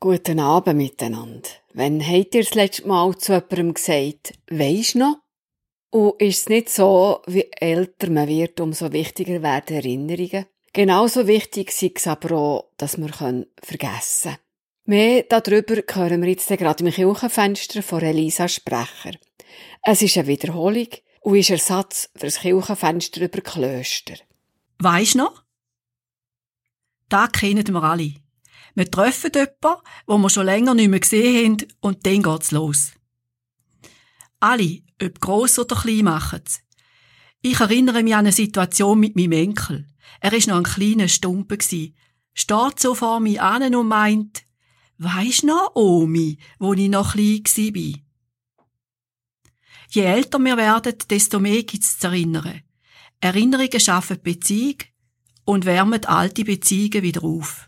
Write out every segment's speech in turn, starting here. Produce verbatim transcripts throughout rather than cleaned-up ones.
Guten Abend miteinander. Wann habt ihr das letzte Mal zu jemandem gesagt, weisst noch? Und ist es nicht so, wie älter man wird, umso wichtiger werden Erinnerungen? Genauso wichtig ist es aber auch, dass wir vergessen können. Mehr darüber hören wir jetzt gerade im Kirchenfenster von Elisa Sprecher. Es ist eine Wiederholung und ist Ersatz für das Kirchenfenster über Klöster. Weisst noch? Da kennen wir alle. Wir treffen jemanden, den wir schon länger nicht mehr gesehen haben, und dann geht's los. Alle, ob gross oder klein, machen's. Ich erinnere mich an eine Situation mit meinem Enkel. Er war noch ein kleiner Stumpe, steht so vor mir an und meint, «Weisst noch, Omi, wo ich noch klein war?» Je älter wir werden, desto mehr gibt's zu erinnern. Erinnerungen schaffen Beziehung und wärmen alte Beziehungen wieder auf.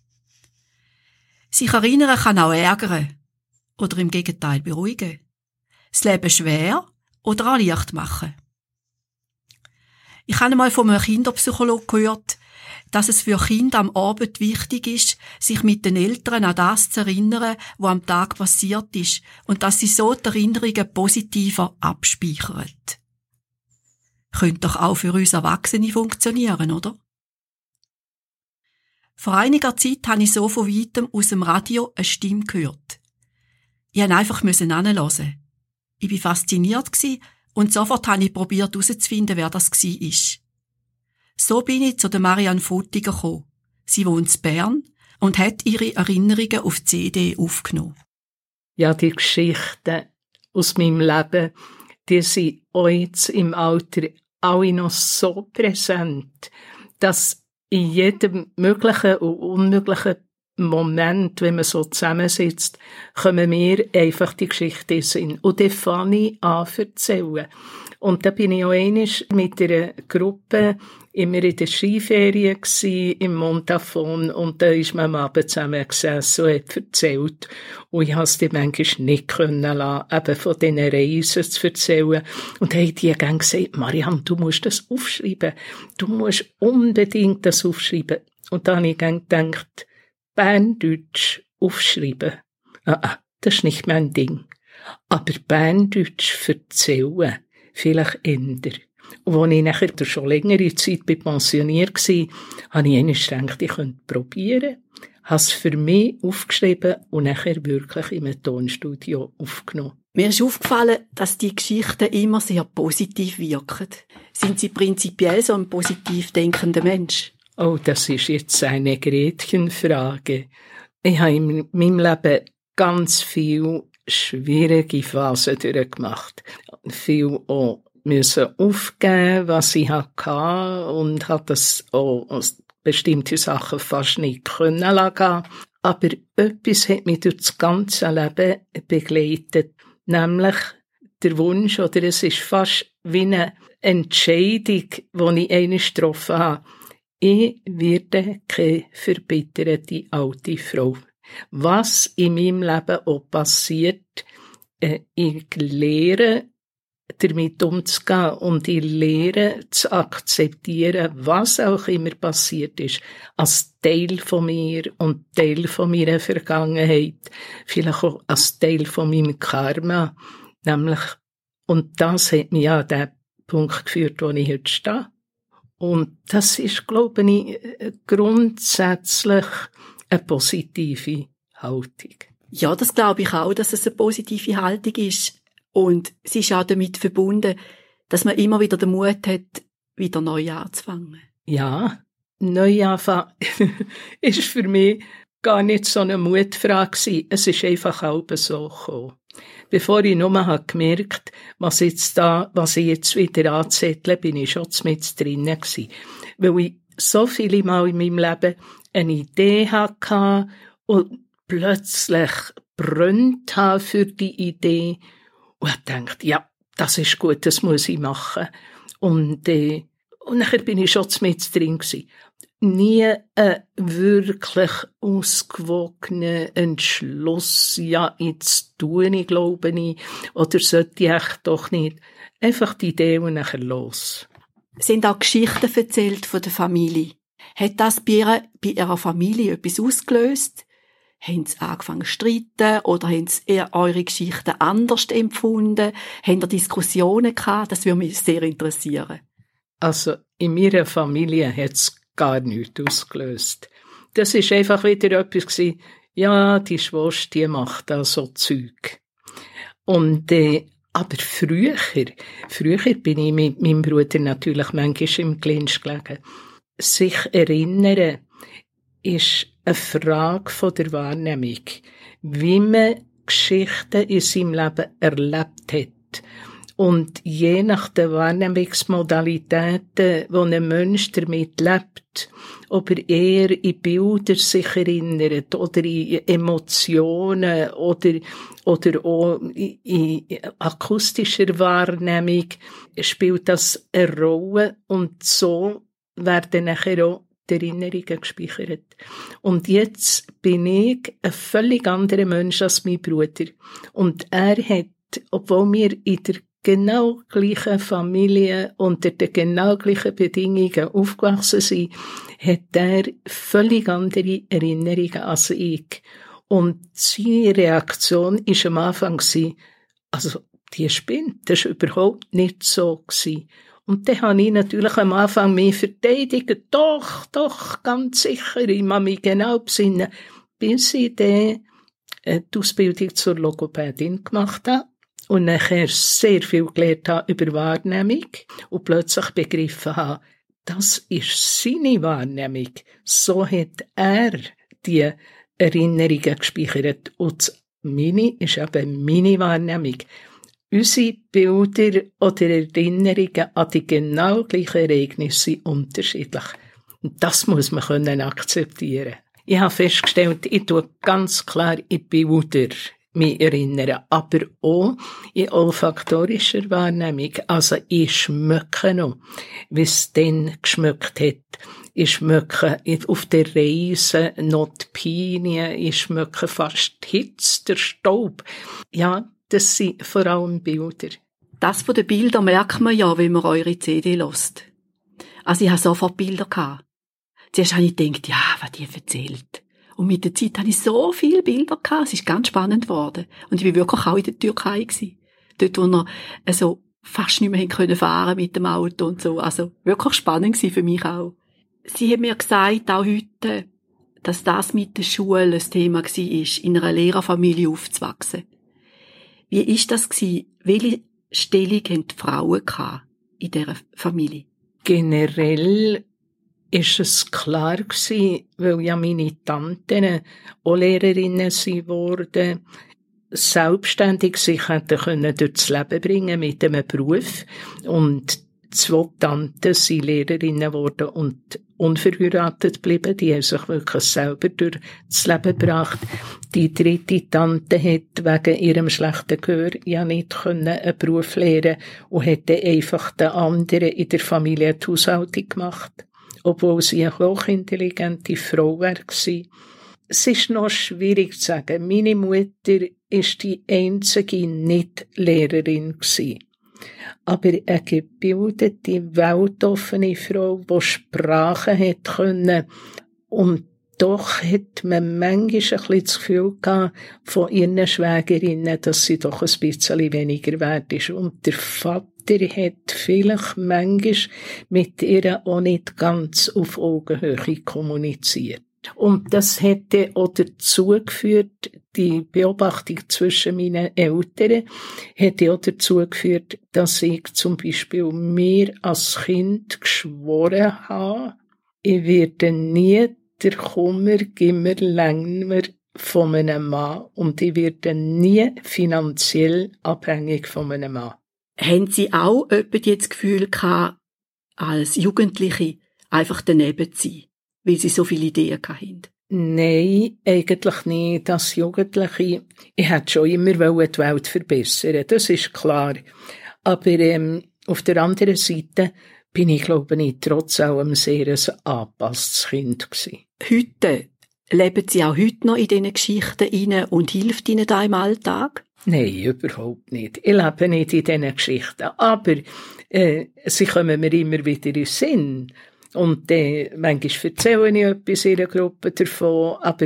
Sich erinnern kann auch ärgern oder im Gegenteil beruhigen. Das Leben schwer oder auch leicht machen. Ich habe einmal von einem Kinderpsychologen gehört, dass es für Kinder am Abend wichtig ist, sich mit den Eltern an das zu erinnern, was am Tag passiert ist, und dass sie so die Erinnerungen positiver abspeichern. Könnte doch auch für uns Erwachsene funktionieren, oder? Vor einiger Zeit habe ich so von weitem aus dem Radio eine Stimme gehört. Ich musste einfach hinhören. Ich war fasziniert und sofort habe ich probiert herauszufinden, wer das war. So bin ich zu der Marianne Frutiger gekommen. Sie wohnt in Bern und hat ihre Erinnerungen auf C D aufgenommen. Ja, die Geschichten aus meinem Leben, die sind auch jetzt im Alter alle noch so präsent, dass in jedem möglichen und unmöglichen Moment, wenn man so zusammensitzt, kommen mir einfach die Geschichte in den Sinn. Und dann fange ich an zu erzählen. Und da bin ich auch einmal mit einer Gruppe immer in der Skiferien gsi, im Montafon, und da ist man am Abend zusammen gesessen und hat erzählt. Und ich konnte es dir manchmal nicht können lassen, eben von diesen Reisen zu erzählen. Und dann haben die dann gesagt, Marianne, du musst das aufschreiben. Du musst unbedingt das aufschreiben. Und dann habe ich dann gedacht, Berndeutsch aufschreiben. Ah, ah, das ist nicht mein Ding. Aber Berndeutsch erzählen, vielleicht änder. Und als ich nachher schon längere Zeit pensioniert war, habe ich einmal gedacht, ich könnte probieren. Habe es für mich aufgeschrieben und nachher wirklich in einem Tonstudio aufgenommen. Mir ist aufgefallen, dass die Geschichten immer sehr positiv wirken. Sind Sie prinzipiell so ein positiv denkender Mensch? Oh, das ist jetzt eine Gretchenfrage. Ich habe in meinem Leben ganz viele schwierige Phasen durchgemacht. Viel auch müssen aufgeben, was ich hatte, und habe das auch aus bestimmte Sachen fast nicht können lassen. Aber etwas hat mich durch das ganze Leben begleitet, nämlich der Wunsch, oder es ist fast wie eine Entscheidung, die ich einmal getroffen habe. Ich werde keine verbitterte alte Frau. Was in meinem Leben auch passiert, äh, ich lehre, damit umzugehen, und ich lehre zu akzeptieren, was auch immer passiert ist, als Teil von mir und Teil von meiner Vergangenheit, vielleicht auch als Teil von meinem Karma, nämlich, und das hat mich an den Punkt geführt, wo ich heute stehe. Und das ist, glaube ich, grundsätzlich eine positive Haltung. Ja, das glaube ich auch, dass es eine positive Haltung ist. Und es ist auch damit verbunden, dass man immer wieder den Mut hat, wieder neu anzufangen. Ja, neu anfangen ist für mich gar nicht so eine Mutfrage gewesen. Es ist einfach halb so gekommen. Bevor ich nur habe gemerkt, was jetzt da, was ich jetzt wieder anzettle, bin ich schon mit drinnen gewesen. Weil ich so viele Mal in meinem Leben eine Idee hatte und plötzlich brennt habe für die Idee und ich dachte, ja, das ist gut, das muss ich machen. Und, äh, und nachher bin ich schon mit drin gewesen. Nie ein wirklich ausgewogener Entschluss, ja, jetzt tue ich, glaube ich, oder sollte ich echt doch nicht. Einfach die Idee und nachher los. Sind auch Geschichten erzählt von der Familie? Hat das bei ihrer, bei ihrer Familie etwas ausgelöst? Haben Sie angefangen zu streiten oder haben Sie eher eure Geschichten anders empfunden? Haben ihr Diskussionen gehabt? Das würde mich sehr interessieren. Also in meiner Familie hat es gar nichts ausgelöst. Das ist einfach wieder etwas gewesen, ja, die Schwester, die macht da so Zeug. Und, äh, aber früher, früher bin ich mit meinem Bruder natürlich manchmal im Clinch gelegen. Sich erinnern ist eine Frage von der Wahrnehmung, wie man Geschichten in seinem Leben erlebt hat. Und je nach den Wahrnehmungsmodalitäten, die ein Mensch damit lebt, ob er eher in Bilder sich erinnert oder in Emotionen oder, oder auch in, in akustischer Wahrnehmung, spielt das eine Rolle. Und so werden nachher auch die Erinnerungen gespeichert. Und jetzt bin ich ein völlig anderer Mensch als mein Bruder. Und er hat, obwohl wir in der genau gleichen Familie unter den genau gleichen Bedingungen aufgewachsen sind, hat er völlig andere Erinnerungen als ich. Und seine Reaktion war am Anfang, also, die spinnt, das war überhaupt nicht so gewesen. Und dann habe ich natürlich am Anfang mich verteidigt, doch, doch, ganz sicher, ich muss mich genau besinnen, bis ich dann die Ausbildung zur Logopädin gemacht habe und nachher sehr viel gelernt habe über Wahrnehmung und plötzlich begriffen habe, das ist seine Wahrnehmung. So hat er die Erinnerungen gespeichert. Und meine ist eben meine Wahrnehmung. Unsere Bilder oder Erinnerungen an die genau gleichen Ereignisse sind unterschiedlich. Und das muss man können akzeptieren. Ich habe festgestellt, ich tue ganz klar in Bilder mich erinnern, aber auch in olfaktorischer Wahrnehmung. Also ich schmecke noch, wie es dann geschmeckt hat. Ich schmecke auf der Reise noch die Pinien, ich schmecke fast die Hitze, der Staub. Ja, das sind vor allem Bilder. Das von den Bildern merkt man ja, wenn man eure C D hört. Also ich hatte sofort Bilder gehabt. Zuerst habe ich gedacht, ja, was die erzählt. Und mit der Zeit hatte ich so viele Bilder gehabt. Es ist ganz spannend geworden. Und ich war wirklich auch in der Türkei gewesen. Dort, wo wir also fast nicht mehr fahren können mit dem Auto und so. Also wirklich spannend gewesen für mich auch. Sie haben mir gesagt, auch heute, dass das mit der Schule ein Thema war, in einer Lehrerfamilie aufzuwachsen. Wie war das gewesen? Welche Stellung haben die Frauen gehabt in dieser Familie? Generell ist es klar gewesen, weil ja meine Tanten auch Lehrerinnen wurden, selbstständig sich hätten können durchs Leben bringen mit einem Beruf. Und zwei Tanten sind Lehrerinnen geworden und unverheiratet geblieben. Die haben sich wirklich selber durchs Leben gebracht. Die dritte Tante hat wegen ihrem schlechten Gehör ja nicht können einen Beruf lernen und hat dann einfach den anderen in der Familie die Haushaltung gemacht. Obwohl sie eine hochintelligente Frau war. Es ist noch schwierig zu sagen. Meine Mutter war die einzige Nicht-Lehrerin. Aber eine gebildete, weltoffene Frau, die Sprachen hat können. Und doch hat man manchmal ein bisschen das Gefühl gehabt von ihren Schwägerinnen, dass sie doch ein bisschen weniger wert ist. Und der Vater hat vielleicht manchmal mit ihr auch nicht ganz auf Augenhöhe kommuniziert. Und das hätte auch dazu geführt, die Beobachtung zwischen meinen Eltern hätte auch dazu geführt, dass ich zum Beispiel mir als Kind geschworen habe, ich werde nie der Kummer gimmer länger von einem Mann und ich werde nie finanziell abhängig von einem Mann. Haben Sie auch etwa das Gefühl gehabt, als Jugendliche einfach daneben zu sein, weil Sie so viele Ideen hatten? Nein, eigentlich nicht. Als Jugendliche, ich hätte schon immer die Welt verbessern, das ist klar. Aber ähm, auf der anderen Seite bin ich, glaube ich, trotz allem sehr ein angepasstes Kind gewesen. Heute, leben Sie auch heute noch in diesen Geschichten rein und hilft Ihnen da im Alltag? Nein, überhaupt nicht. Ich lebe nicht in diesen Geschichten. Aber äh, sie kommen mir immer wieder in den Sinn. Und äh, manchmal erzähle ich etwas in einer Gruppe davon, aber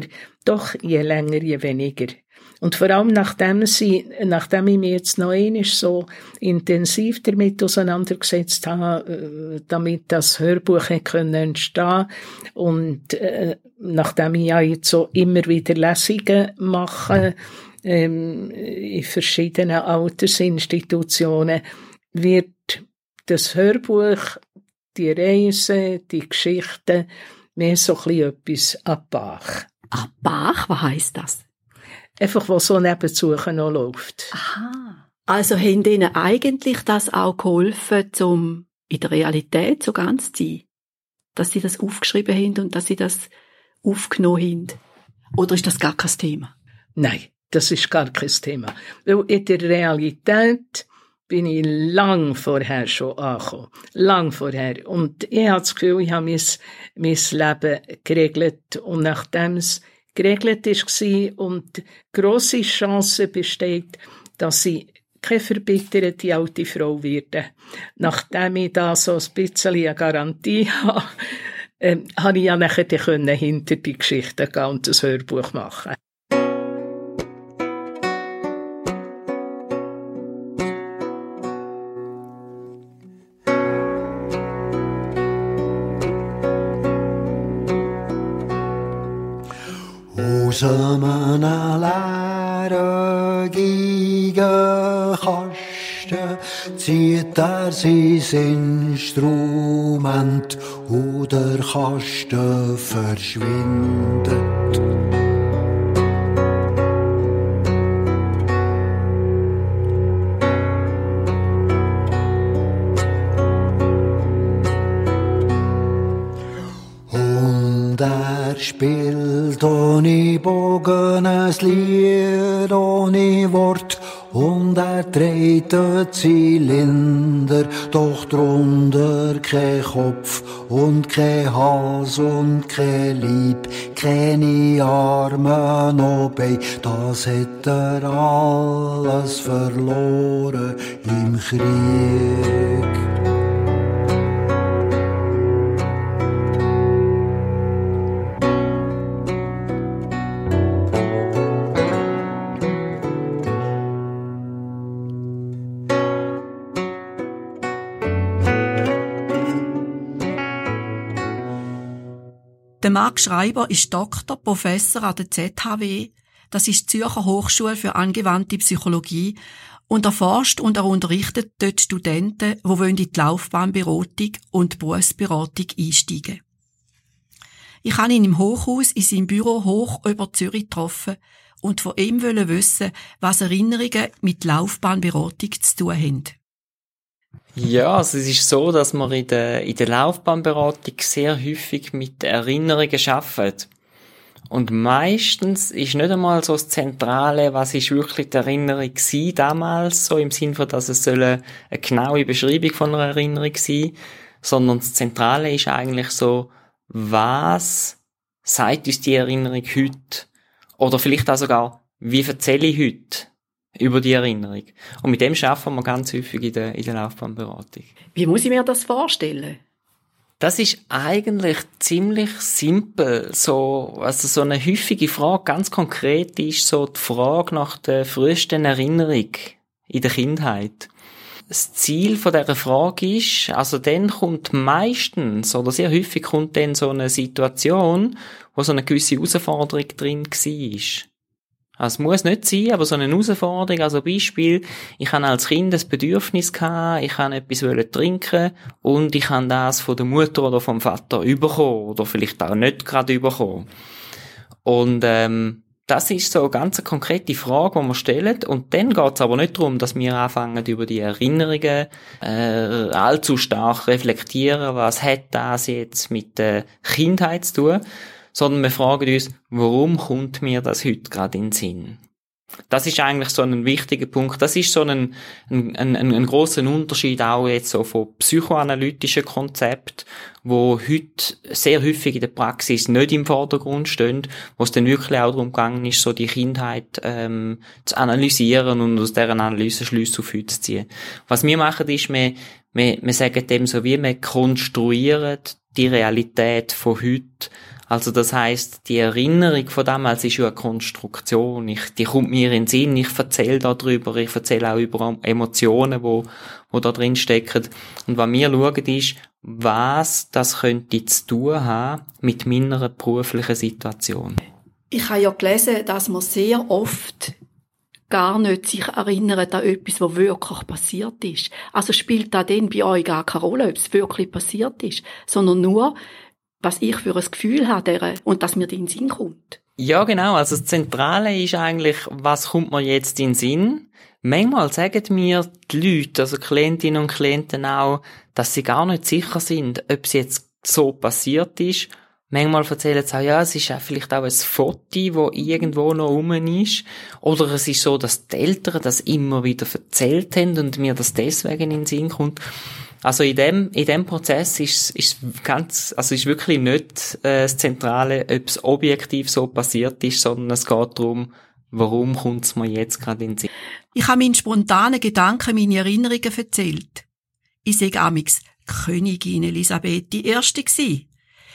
doch je länger, je weniger. Und vor allem nachdem, sie, nachdem ich mich jetzt noch einmal so intensiv damit auseinandergesetzt habe, damit das Hörbuch können entstehen und äh, nachdem ich ja jetzt so immer wieder Lesungen mache ähm, in verschiedenen Altersinstitutionen, wird das Hörbuch, die Reise, die Geschichten mehr so ein bisschen etwas an Bach. An Bach? Was heisst das? Einfach, was so nebenzu noch läuft. Aha. Also haben Ihnen eigentlich das auch geholfen, um in der Realität so ganz zu sein? Dass Sie das aufgeschrieben haben und dass Sie das aufgenommen haben? Oder ist das gar kein Thema? Nein, das ist gar kein Thema. Weil in der Realität bin ich lang vorher schon angekommen. Lang vorher. Und ich habe das Gefühl, ich habe mein, mein Leben geregelt. Und nachdem es geregelt war und grosse Chance besteht, dass ich keine verbitterte alte Frau werde. Nachdem ich da so ein bisschen eine Garantie habe, äh, habe ich ja nachher hinter die Geschichte gehen und ein Hörbuch machen. Aus einem leeren Geigenkasten zieht er sein Instrument und der Kasten verschwindet. Und er spielt ohne Bogen ein Lied, ohne Wort, und er dreht den Zylinder, doch drunter kein Kopf und kein Hals und kein Leib, keine Arme noch Beine, das hat er alles verloren im Krieg. Der Marc Schreiber ist Doktor, Professor an der Z H W, das ist die Zürcher Hochschule für angewandte Psychologie, und er forscht und er unterrichtet dort Studenten, die in die Laufbahnberatung und Berufsberatung einsteigen. Ich habe ihn im Hochhaus in seinem Büro hoch über Zürich getroffen und von ihm wissen, was Erinnerungen mit Laufbahnberatung zu tun haben. Ja, also es ist so, dass wir in der, in der Laufbahnberatung sehr häufig mit Erinnerungen arbeiten. Und meistens ist nicht einmal so das Zentrale, was ist wirklich die Erinnerung gewesen damals, so im Sinne von, dass es soll eine, eine genaue Beschreibung von einer Erinnerung sein, sondern das Zentrale ist eigentlich so, was sagt uns die Erinnerung heute? Oder vielleicht auch sogar, wie erzähle ich heute über die Erinnerung? Und mit dem arbeiten wir ganz häufig in der, in der Laufbahnberatung. Wie muss ich mir das vorstellen? Das ist eigentlich ziemlich simpel. So, also so eine häufige Frage, ganz konkret, ist so die Frage nach der frühesten Erinnerung in der Kindheit. Das Ziel von dieser Frage ist, also dann kommt meistens, oder sehr häufig kommt dann so eine Situation, wo so eine gewisse Herausforderung drin war. Also es muss nicht sein, aber so eine Herausforderung, also Beispiel, ich hatte als Kind ein Bedürfnis gehabt, ich wollte etwas trinken und ich habe das von der Mutter oder vom Vater bekommen oder vielleicht auch nicht gerade bekommen. Und ähm, das ist so eine ganz konkrete Frage, die wir stellen, und dann geht es aber nicht darum, dass wir anfangen, über die Erinnerungen äh, allzu stark reflektieren, was hat das jetzt mit der Kindheit zu tun, sondern wir fragen uns, warum kommt mir das heute gerade in den Sinn? Das ist eigentlich so ein wichtiger Punkt. Das ist so ein, ein, ein, ein grosser Unterschied auch jetzt so von psychoanalytischen Konzepten, wo heute sehr häufig in der Praxis nicht im Vordergrund stehen, wo es dann wirklich auch darum gegangen ist, so die Kindheit ähm, zu analysieren und aus dieser Analyse Schlüsse auf heute zu ziehen. Was wir machen ist, wir, wir, wir sagen dem so, wie wir konstruieren die Realität von heute. Also das heisst, die Erinnerung von damals ist ja eine Konstruktion. Ich, die kommt mir in den Sinn, ich erzähle darüber, ich erzähle auch über Emotionen, wo, wo da drin stecken. Und was wir schauen ist, was das könnte zu tun haben mit meiner beruflichen Situation. Ich habe ja gelesen, dass man sehr oft gar nicht sich erinnert an etwas, was wirklich passiert ist. Also spielt da dann bei euch gar keine Rolle, ob es wirklich passiert ist, sondern nur, was ich für ein Gefühl habe und dass mir das in den Sinn kommt. Ja, genau. Also das Zentrale ist eigentlich, was kommt mir jetzt in den Sinn? Manchmal sagen mir die Leute, also Klientinnen und Klienten auch, dass sie gar nicht sicher sind, ob es jetzt so passiert ist. Manchmal erzählen sie auch, ja, es ist auch vielleicht auch ein Foto, das irgendwo noch rum ist. Oder es ist so, dass die Eltern das immer wieder erzählt haben und mir das deswegen in den Sinn kommt. Also in dem, in dem Prozess ist, ist ganz, also ist wirklich nicht äh, das Zentrale, ob es objektiv so passiert ist, sondern es geht darum, warum kommt es mir jetzt gerade in den Sinn. Ich habe meinen spontanen Gedanken, meine Erinnerungen erzählt. Ich sage amix Königin Elisabeth die Erste gsi.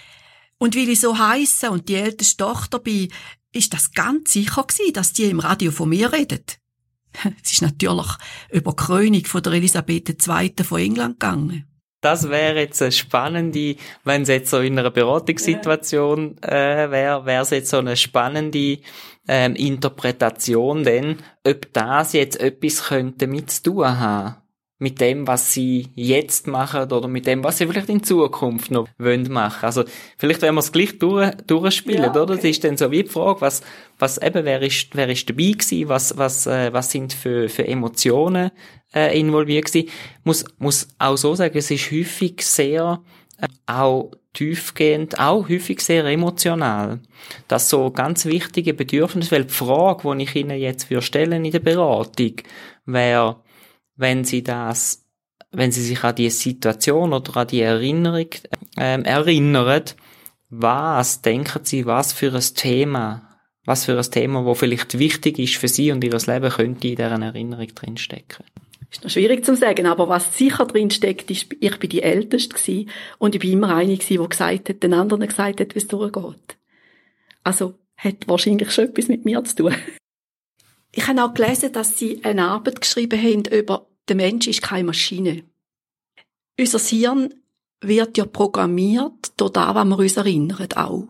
Und weil ich so heisse und die älteste Tochter bin, ist das ganz sicher gsi, dass die im Radio von mir redet. Es ist natürlich über die Krönung von der Elisabeth die Zweite von England gegangen. Das wäre jetzt eine spannende, wenn es jetzt so in einer Beratungssituation äh, wäre, wäre es jetzt so eine spannende ähm, Interpretation, denn ob das jetzt etwas könnte mit zu tun haben, mit dem, was sie jetzt machen oder mit dem, was sie vielleicht in Zukunft noch wollen machen. Also vielleicht werden wir es gleich durch, durchspielen, ja, okay. Oder? Das ist dann so wie die Frage, was, was eben, wer ist, wer ist dabei gewesen, was, was, äh, was sind für, für Emotionen äh, involviert gewesen. Muss, muss auch so sagen, es ist häufig sehr, äh, auch tiefgehend, auch häufig sehr emotional. Das ist so ganz wichtige Bedürfnis, weil die Frage, die ich Ihnen jetzt für stellen in der Beratung, wäre, wenn Sie das, wenn Sie sich an die Situation oder an die Erinnerung ähm, erinnern, was denken Sie, was für ein Thema, was für ein Thema, wo vielleicht wichtig ist für Sie und Ihr Leben, könnte in dieser Erinnerung drinstecken? Ist noch schwierig zu sagen, aber was sicher drinsteckt, ist, ich bin die Älteste gewesen und ich bin immer eine gewesen, die gesagt hat, den anderen gesagt hat, wie es durchgeht. Also, hat wahrscheinlich schon etwas mit mir zu tun. Ich habe auch gelesen, dass Sie eine Arbeit geschrieben haben über «Der Mensch ist keine Maschine». Unser Hirn wird ja programmiert durch das, was wir uns erinnern, auch.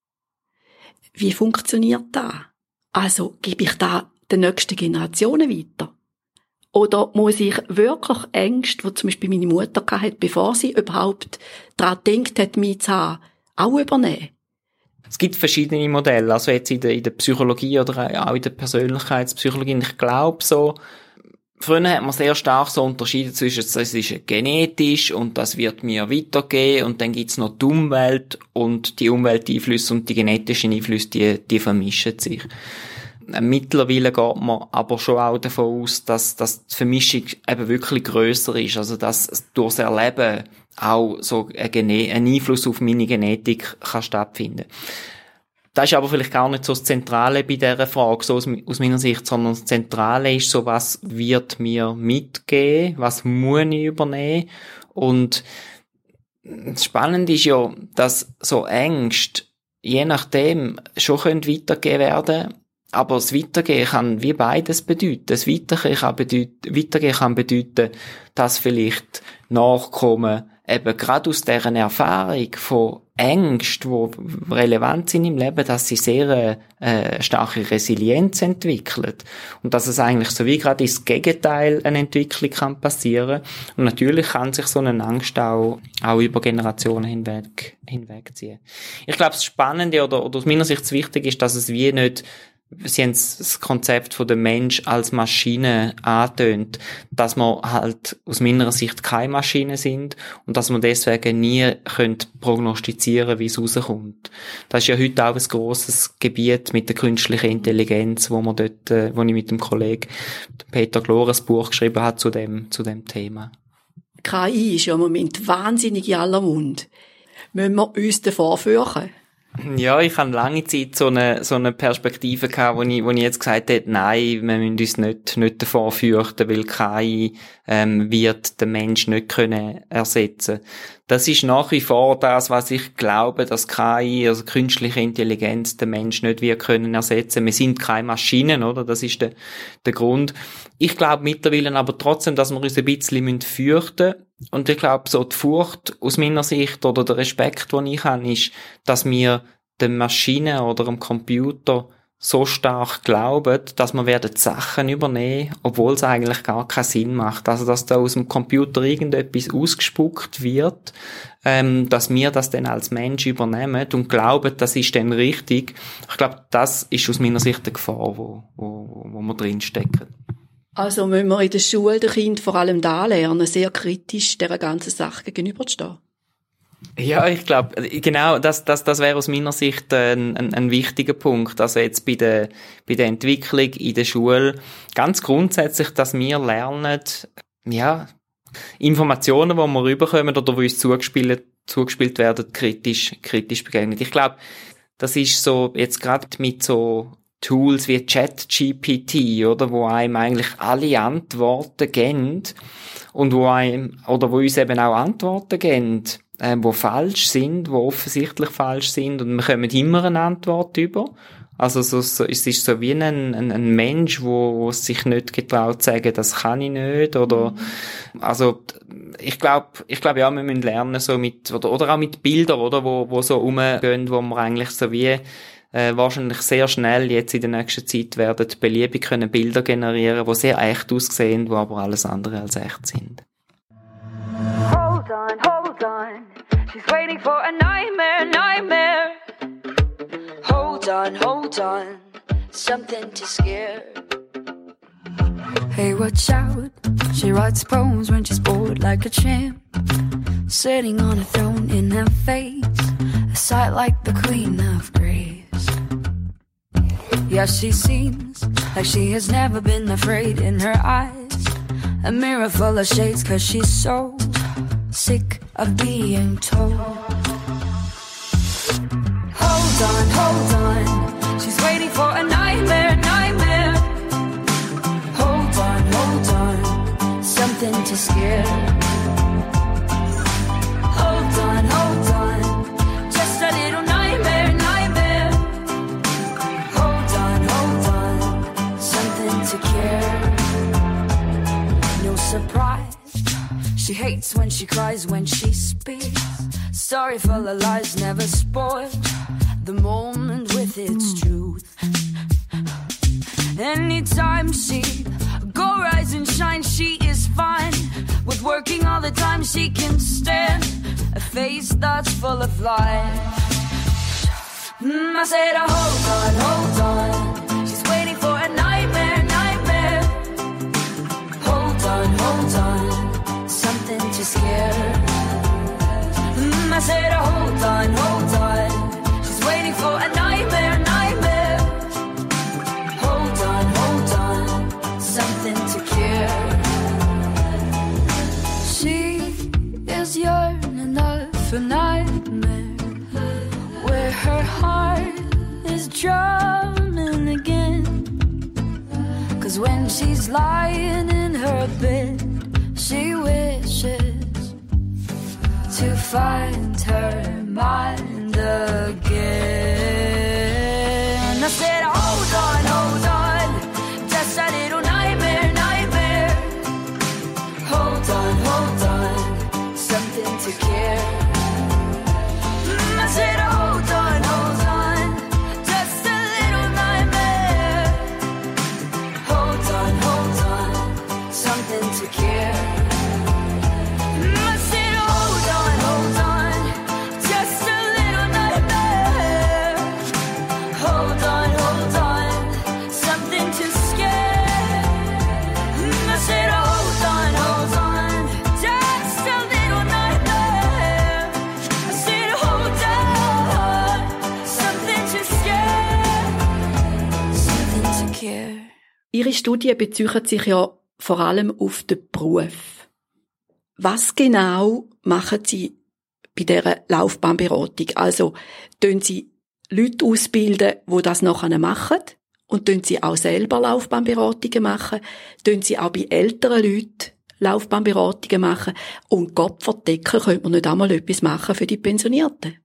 Wie funktioniert das? Also, gebe ich das den nächsten Generationen weiter? Oder muss ich wirklich Ängste, die zum Beispiel meine Mutter hatte, bevor sie überhaupt daran gedacht hat, mich zu haben, auch übernehmen? Es gibt verschiedene Modelle, also jetzt in der, in der Psychologie oder auch in der Persönlichkeitspsychologie. Und ich glaube so, früher hat man sehr stark so unterschieden zwischen, das ist genetisch und das wird mir weitergehen und dann gibt's noch die Umwelt und die Umwelteinflüsse und die genetischen Einflüsse, die, die vermischen sich. Mittlerweile geht man aber schon auch davon aus, dass, dass die Vermischung eben wirklich grösser ist, also dass durchs Erleben auch so ein, Gene- ein Einfluss auf meine Genetik kann stattfinden. Das ist aber vielleicht gar nicht so das Zentrale bei dieser Frage, so aus, aus meiner Sicht, sondern das Zentrale ist so, was wird mir mitgeben, was muss ich übernehmen. Und das Spannende ist ja, dass so Ängste je nachdem schon weitergegeben werden können. Aber das Weitergehen kann wie beides bedeuten. Das Weitergehen kann bedeuten, Weitergehen kann bedeuten, dass vielleicht Nachkommen eben gerade aus deren Erfahrung von Ängsten, die relevant sind im Leben, dass sie sehr äh, starke Resilienz entwickeln. Und dass es eigentlich so wie gerade ins Gegenteil eine Entwicklung kann passieren. Und natürlich kann sich so eine Angst auch, auch über Generationen hinweg, hinwegziehen. Ich glaube, das Spannende oder, oder aus meiner Sicht das Wichtige ist, dass es wie nicht Sie haben das Konzept von der Mensch als Maschine angetönt, dass wir halt aus meiner Sicht keine Maschine sind und dass wir deswegen nie können prognostizieren, wie es rauskommt. Das ist ja heute auch ein grosses Gebiet mit der künstlichen Intelligenz, wo man dort, wo ich mit dem Kollegen Peter Glor ein Buch geschrieben hat zu dem, zu dem Thema. K I ist ja im Moment wahnsinnig in aller Mund. Müssen wir uns davor fürchten? Ja, ich habe lange Zeit so eine, so eine Perspektive gehabt, wo ich, wo ich jetzt gesagt habe, nein, wir müssen uns nicht, nicht davor fürchten, weil K I, ähm, wird den Mensch nicht können ersetzen. Das ist nach wie vor das, was ich glaube, dass K I, also künstliche Intelligenz, den Mensch nicht wird können ersetzen. Wir sind keine Maschinen, oder? Das ist der, der Grund. Ich glaube mittlerweile aber trotzdem, dass wir uns ein bisschen fürchten müssen. Und ich glaube, so die Furcht aus meiner Sicht oder der Respekt, den ich habe, ist, dass wir den Maschinen oder dem Computer so stark glauben, dass wir werden Sachen übernehmen, obwohl es eigentlich gar keinen Sinn macht. Also, dass da aus dem Computer irgendetwas ausgespuckt wird, ähm, dass wir das dann als Mensch übernehmen und glauben, das ist dann richtig. Ich glaube, das ist aus meiner Sicht eine Gefahr, wo, wo, wo wir drinstecken. Also müssen wir in der Schule den Kindern vor allem da lernen, sehr kritisch dieser ganzen Sache gegenüberzustehen. Ja, ich glaube, genau, das, das, das wäre aus meiner Sicht ein, ein, ein wichtiger Punkt. Also jetzt bei der, bei der Entwicklung in der Schule ganz grundsätzlich, dass wir lernen, ja, Informationen, die wir rüberkommen oder die uns zugespielt, zugespielt werden, kritisch, kritisch begegnen. Ich glaube, das ist so, jetzt gerade mit so Tools wie ChatGPT, oder, wo einem eigentlich alle Antworten geben und wo einem, oder wo uns eben auch Antworten geben, äh, wo falsch sind, wo offensichtlich falsch sind und wir kommen immer eine Antwort über. Also so, so, es ist so wie ein, ein, ein Mensch, wo, wo sich nicht getraut zu sagen, das kann ich nicht, oder, also, ich glaube, ich glaube ja, wir müssen lernen, so mit, oder, oder auch mit Bildern, oder, wo, wo so rumgehen, wo wir eigentlich so wie, Äh, wahrscheinlich sehr schnell jetzt in der nächsten Zeit werden beliebig können Bilder generieren, die sehr echt aussehen, die aber alles andere als echt sind. Hold on, hold on. She's waiting for a nightmare, nightmare. Hold on, hold on. Something to scare. Hey, watch out. She writes poems when she's bored like a champ. Sitting on a throne in her face. A sight like the Queen of Grace. Yeah, she seems like she has never been afraid in her eyes. A mirror full of shades, cause she's so sick of being told. Hold on, hold on. She's waiting for a nightmare, nightmare. Hold on, hold on. Something to scare. Hold on, hold on. Just a little nightmare, nightmare. Hold on, hold on. Something to care. No surprise. She hates when she cries, when she speaks. Story full of lies, never spoiled. The moment with its truth. Anytime she go rise and shine, she is fine. With working all the time, she can stand a face that's full of life. Mm, I said, oh, hold on, hold on. She's waiting for a nightmare, nightmare. Hold on, hold on. Something to scare. Mm, I said, oh, hold on, hold on. She's waiting for a nightmare, nightmare. Hold on, hold on. Something to care. She is yearning for nightmare, where her heart is drumming again. Cause when she's lying in her bed, she wishes to find her mind again. I said, hold on, hold on, just a little nightmare, nightmare. Hold on, hold on, something to care. Mm, I said, hold on, hold on, just a little nightmare. Hold on, hold on, something to care. Ihre Studie bezieht sich ja vor allem auf den Beruf. Was genau machen Sie bei dieser Laufbahnberatung? Also, tun Sie Leute ausbilden, die das nachher machen. Und tun sie auch selber Laufbahnberatungen machen. Tun sie auch bei älteren Leuten Laufbahnberatungen machen. Und Gott verdecken, könnte man nicht einmal etwas machen für die Pensionierten.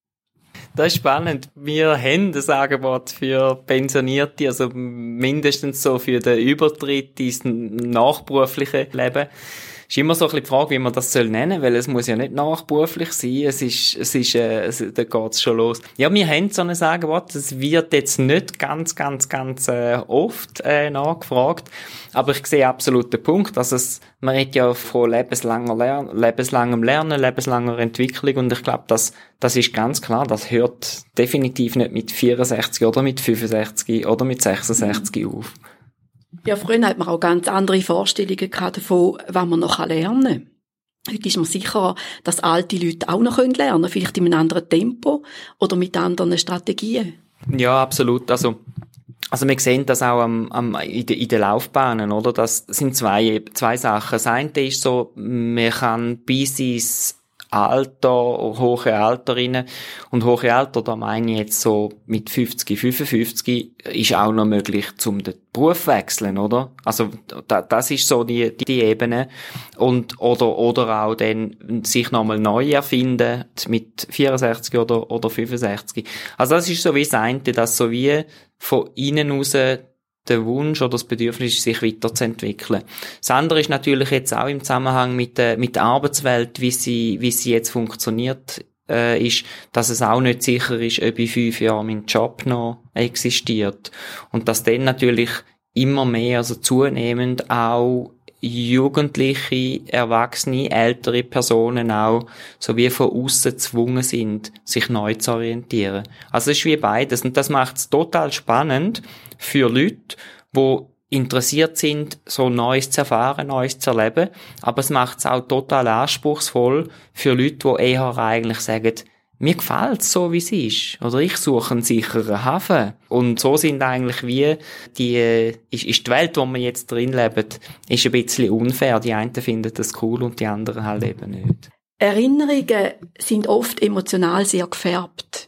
Das ist spannend. Wir haben ein Angebot für Pensionierte, also mindestens so für den Übertritt ins nachberufliche Leben. Es ist immer so ein bisschen die Frage, wie man das soll nennen, weil es muss ja nicht nachberuflich sein. Es ist, es ist, äh, es, da geht's schon los. Ja, wir haben so ein Angebot. Es wird jetzt nicht ganz, ganz, ganz äh, oft äh, nachgefragt. Aber ich sehe absolut den Punkt, dass es, man redet ja von lebenslanger Lern, lebenslangem Lernen, lebenslanger Entwicklung. Und ich glaube, das, das ist ganz klar. Das hört definitiv nicht mit vierundsechzig oder mit fünfundsechzig oder mit sechsundsechzig mhm. auf. Ja, früher hat man auch ganz andere Vorstellungen gehabt davon, was man noch lernen kann. Heute ist man sicher, dass alte Leute auch noch lernen können, vielleicht in einem anderen Tempo oder mit anderen Strategien. Ja, absolut. Also, also wir sehen das auch am, am, in, de, in den Laufbahnen, oder? Das sind zwei, zwei Sachen. Das eine ist so, man kann bis ins Alter, hohe Alter rein. Und hohe Alter, da meine ich jetzt so mit fünfzig, fünfundfünfzig, ist auch noch möglich, zum den Beruf wechseln, oder? Also, da, das ist so die, die Ebene. Und, oder, oder auch dann sich nochmal neu erfinden, mit vierundsechzig oder, oder fünfundsechzig. Also, das ist so wie das eine, dass so wie von innen raus der Wunsch oder das Bedürfnis ist, sich weiterzuentwickeln. Das andere ist natürlich jetzt auch im Zusammenhang mit der, mit der Arbeitswelt, wie sie, wie sie jetzt funktioniert, äh, ist, dass es auch nicht sicher ist, ob in fünf Jahren mein Job noch existiert. Und dass dann natürlich immer mehr, also zunehmend auch Jugendliche, Erwachsene, ältere Personen auch, so wie von aussen gezwungen sind, sich neu zu orientieren. Also es ist wie beides. Und das macht es total spannend für Leute, die interessiert sind, so Neues zu erfahren, Neues zu erleben. Aber es macht es auch total anspruchsvoll für Leute, die eher eigentlich sagen, mir gefällt es so, wie es ist. Oder ich suche einen sicheren Hafen. Und so sind eigentlich wie die, ist, ist die Welt, wo wir jetzt drin leben, ist ein bisschen unfair. Die einen finden das cool und die anderen halt eben nicht. Erinnerungen sind oft emotional sehr gefärbt.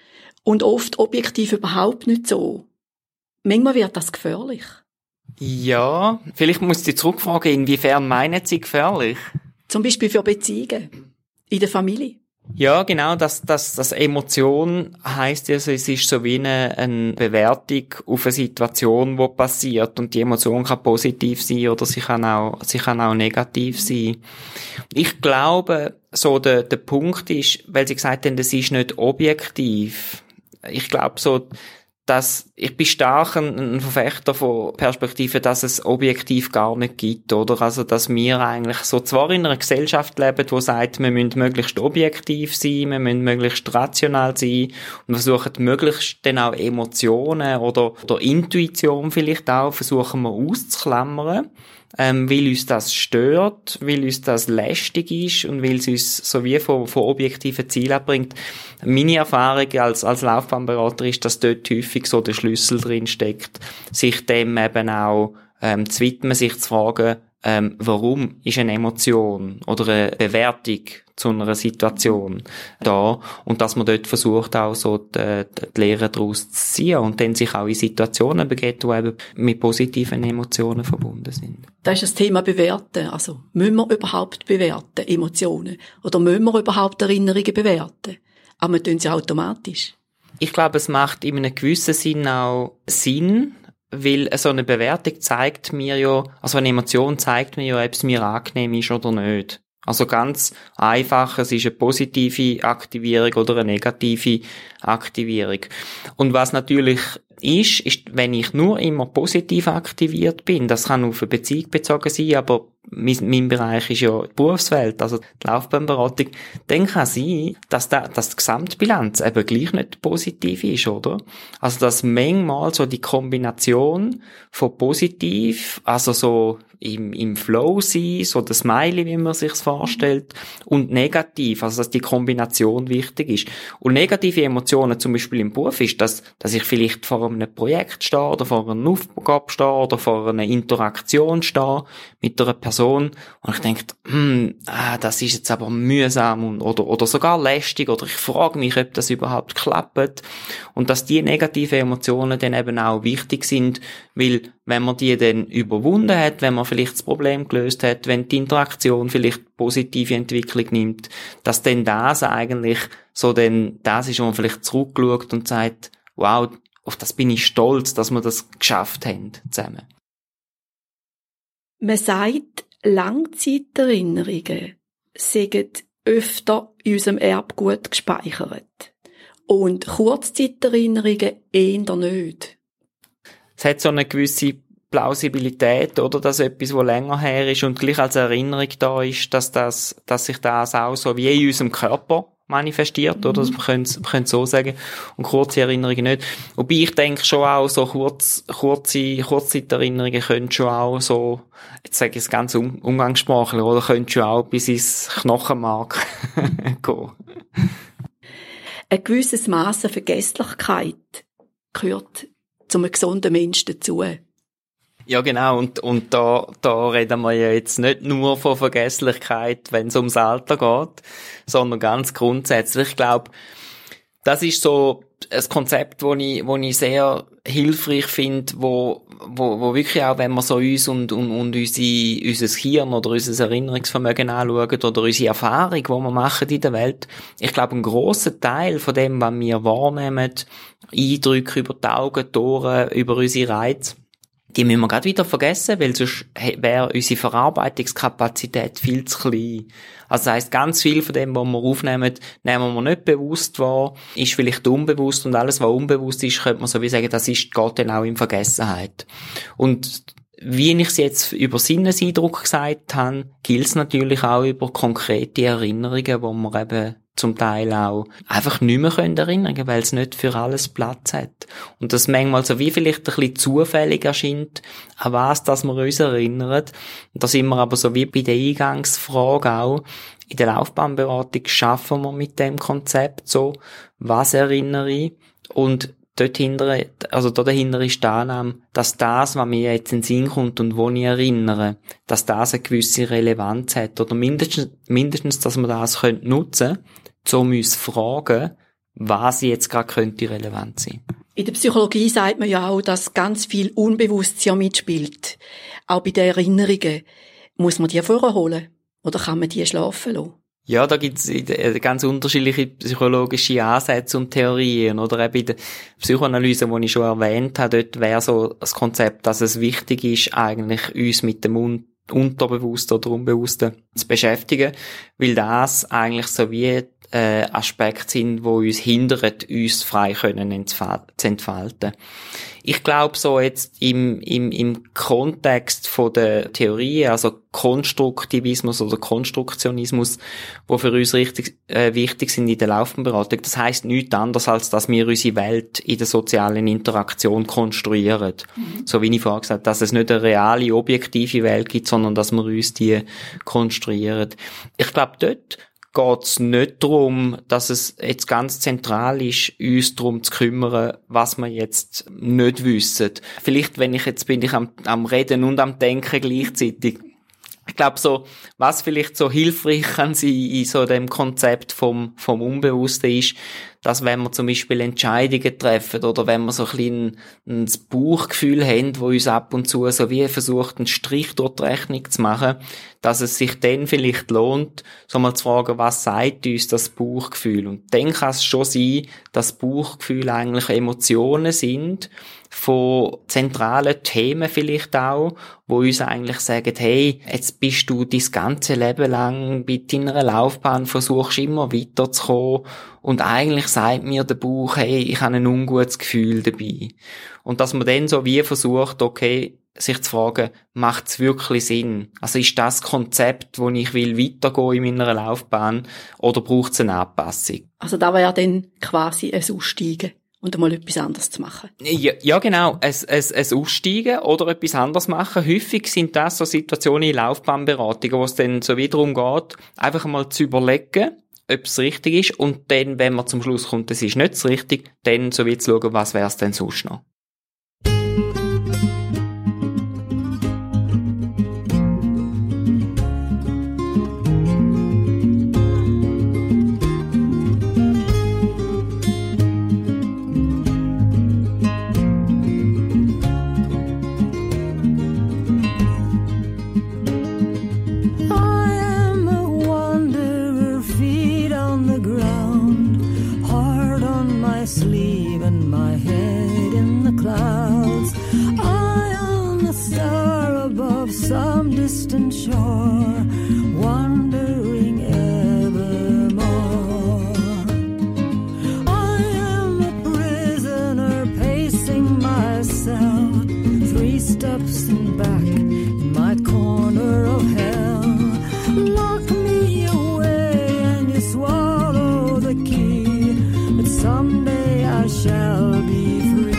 Und oft objektiv überhaupt nicht so. Manchmal wird das gefährlich. Ja, vielleicht muss ich zurückfragen, inwiefern meinen Sie gefährlich? Zum Beispiel für Beziehungen. In der Familie. Ja, genau, das, das, das Emotion heisst also, es ist so wie eine, eine Bewertung auf eine Situation, die passiert. Und die Emotion kann positiv sein oder sie kann auch, sie kann auch negativ sein. Ich glaube, so der, der Punkt ist, weil Sie gesagt haben, das ist nicht objektiv. Ich glaube so, dass ich bin stark ein, ein Verfechter von Perspektiven, dass es objektiv gar nicht gibt, oder? Also, dass wir eigentlich so zwar in einer Gesellschaft leben, die sagt, wir müssen möglichst objektiv sein, wir müssen möglichst rational sein und versuchen möglichst dann auch Emotionen oder, oder Intuition vielleicht auch, versuchen wir auszuklammern, ähm, weil uns das stört, weil uns das lästig ist und weil es uns so wie von, von objektiven Zielen abbringt. Meine Erfahrung als, als Laufbahnberater ist, dass dort häufig so der Schlüssel drin steckt, sich dem eben auch ähm, zu widmen, sich zu fragen, ähm, warum ist eine Emotion oder eine Bewertung zu einer Situation da und dass man dort versucht auch so die, die Lehre daraus zu ziehen und dann sich auch in Situationen begeht, die eben mit positiven Emotionen verbunden sind. Das ist das Thema Bewerten. Also, müssen wir überhaupt bewerten, Emotionen? Oder müssen wir überhaupt Erinnerungen bewerten? Aber wir tun sie automatisch. Ich glaube, es macht in einem gewissen Sinn auch Sinn, weil so eine Bewertung zeigt mir ja, also eine Emotion zeigt mir ja, ob es mir angenehm ist oder nicht. Also ganz einfach, es ist eine positive Aktivierung oder eine negative Aktivierung. Und was natürlich ist, ist, wenn ich nur immer positiv aktiviert bin, das kann auf eine Beziehung bezogen sein, aber mein, mein Bereich ist ja die Berufswelt, also die Laufbahnberatung, dann kann es sein, dass, da, dass die Gesamtbilanz eben gleich nicht positiv ist, oder? Also, dass manchmal so die Kombination von positiv, also so im, im Flow sein, so das Smiley, wie man sich's vorstellt, und negativ, also dass die Kombination wichtig ist. Und negative Emotionen, zum Beispiel im Beruf, ist, dass, dass ich vielleicht vor einem Projekt stehen oder vor einer Aufgabe stehen oder vor einer Interaktion stehen mit einer Person und ich denke, hm, ah, das ist jetzt aber mühsam und, oder, oder sogar lästig oder ich frage mich, ob das überhaupt klappt und dass die negativen Emotionen dann eben auch wichtig sind, weil wenn man die dann überwunden hat, wenn man vielleicht das Problem gelöst hat, wenn die Interaktion vielleicht positive Entwicklung nimmt, dass dann das eigentlich so dann das ist, wo man vielleicht zurückschaut und sagt, wow, auf das bin ich stolz, dass wir das geschafft haben zusammen. Man sagt, Langzeiterinnerungen seien öfter in unserem Erbgut gespeichert und Kurzzeiterinnerungen eher nicht. Es hat so eine gewisse Plausibilität, oder, dass etwas, was länger her ist und gleich als Erinnerung da ist, dass das, dass sich das auch so wie in unserem Körper manifestiert, oder? Mhm. Man könnte, man könnte so sagen. Und kurze Erinnerungen nicht. Wobei ich denke schon auch, so kurz, kurze, Kurzzeiterinnerungen können schon auch so, jetzt sage ich es ganz um, umgangssprachlich, oder? Können schon auch bis ins Knochenmark gehen. Ein gewisses Maß an Vergesslichkeit gehört zu einem gesunden Menschen dazu. Ja, genau. Und, und da, da reden wir ja jetzt nicht nur von Vergesslichkeit, wenn es ums Alter geht, sondern ganz grundsätzlich. Ich glaube, das ist so ein Konzept, wo ich, wo ich sehr hilfreich finde, wo, wo, wo wirklich auch, wenn wir so uns und, und, und unsere, unser Hirn oder unser Erinnerungsvermögen anschauen oder unsere Erfahrung, die wir machen in der Welt, ich glaube, ein grosser Teil von dem, was wir wahrnehmen, Eindrücke über die Augen, die Ohren, über unsere Reize, die müssen wir gerade wieder vergessen, weil sonst wäre unsere Verarbeitungskapazität viel zu klein. Also das heisst, ganz viel von dem, was wir aufnehmen, nehmen wir nicht bewusst wahr, ist vielleicht unbewusst und alles, was unbewusst ist, könnte man so wie sagen, das ist, geht dann auch in Vergessenheit. Und wie ich es jetzt über Sinneseindruck gesagt habe, gilt es natürlich auch über konkrete Erinnerungen, wo wir eben zum Teil auch einfach nicht mehr erinnern können, weil es nicht für alles Platz hat. Und das manchmal so wie vielleicht ein bisschen zufällig erscheint, an was, dass wir uns erinnern. Und da sind wir aber so wie bei der Eingangsfrage auch, in der Laufbahnberatung schaffen wir mit dem Konzept so, was erinnere ich? Und dort hinter, also da dahinter ist die Annahme, dass das, was mir jetzt in den Sinn kommt und wo ich erinnere, dass das eine gewisse Relevanz hat. Oder mindestens, mindestens dass man das könnte nutzen, um uns zu fragen, was jetzt gerade könnte relevant sein. In der Psychologie sagt man ja auch, dass ganz viel Unbewusstsein mitspielt. Auch bei den Erinnerungen. Muss man die vorholen? Oder kann man die schlafen lassen? Ja, da gibt es ganz unterschiedliche psychologische Ansätze und Theorien. Oder eben in der Psychoanalyse, die ich schon erwähnt habe, dort wäre so das Konzept, dass es wichtig ist, eigentlich uns mit dem Un- Unterbewussten oder Unbewussten zu beschäftigen, weil das eigentlich so wie äh, Aspekte sind, die uns hindern, uns frei können entfal- zu entfalten. Ich glaube so jetzt im, im, im Kontext von der Theorie, also Konstruktivismus oder Konstruktionismus, wo für uns richtig äh, wichtig sind in der Laufbahnberatung, das heisst nichts anderes, als dass wir unsere Welt in der sozialen Interaktion konstruieren. Mhm. So wie ich vorhin gesagt habe, dass es nicht eine reale, objektive Welt gibt, sondern dass wir uns die konstruieren. Ich glaube, dort geht es nicht darum, dass es jetzt ganz zentral ist, uns darum zu kümmern, was wir jetzt nicht wissen. Vielleicht, wenn ich jetzt bin ich am, am Reden und am Denken gleichzeitig. Ich glaube so, was vielleicht so hilfreich kann sein in so dem Konzept vom, vom Unbewussten ist, dass wenn wir zum Beispiel Entscheidungen treffen oder wenn wir so ein bisschen ein Bauchgefühl haben, wo uns ab und zu so wie versucht, einen Strich durch die Rechnung zu machen, dass es sich dann vielleicht lohnt, so mal zu fragen, was sagt uns das Bauchgefühl? Und dann kann es schon sein, dass Bauchgefühle eigentlich Emotionen sind, von zentralen Themen vielleicht auch, wo uns eigentlich sagen, hey, jetzt bist du dein ganze Leben lang bei deiner Laufbahn, versuchst immer weiterzukommen und eigentlich sagt mir der Bauch, hey, ich habe ein ungutes Gefühl dabei. Und dass man dann so wie versucht, okay, sich zu fragen, macht es wirklich Sinn? Also ist das Konzept, wo ich will weitergehen in meiner Laufbahn oder braucht es eine Anpassung? Also da wäre dann quasi ein Aussteigen. Und einmal etwas anderes zu machen. Ja, ja genau, ein, ein, ein Aussteigen oder etwas anderes machen. Häufig sind das so Situationen in Laufbahnberatungen, wo es dann so wiederum geht, einfach mal zu überlegen, ob es richtig ist und dann, wenn man zum Schluss kommt, es ist nicht das richtig, dann so wie zu schauen, was wäre es denn sonst noch. star above some distant shore, wandering evermore. I am a prisoner pacing my cell, three steps and back in my corner of hell. Lock me away and you swallow the key, but someday I shall be free.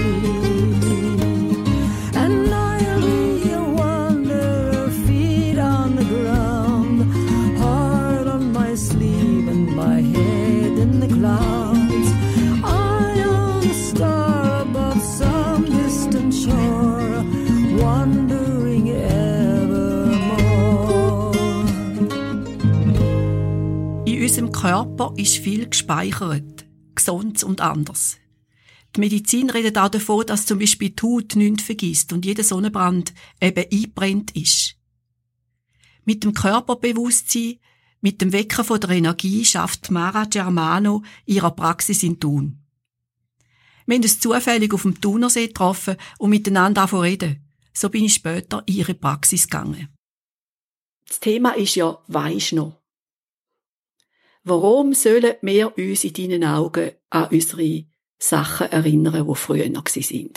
And I'll be a wanderer, feet on the ground, heart on my sleeve and my head in the clouds. I am a star above some distant shore, wandering evermore. In unserem Körper ist viel gespeichert, Gesundes und anders. Die Medizin redet auch davon, dass zum Beispiel die Haut nichts vergisst und jeder Sonnenbrand eben eingebrannt ist. Mit dem Körperbewusstsein, mit dem Wecken von der Energie schafft Mara Germano ihre Praxis in Thun. Wir haben uns zufällig auf dem Thunersee getroffen und miteinander davon reden. So bin ich später in ihre Praxis gegangen. Das Thema ist ja «Weisst noch?». Warum sollen wir uns in deinen Augen an unsere Sachen erinnern, die früher noch waren?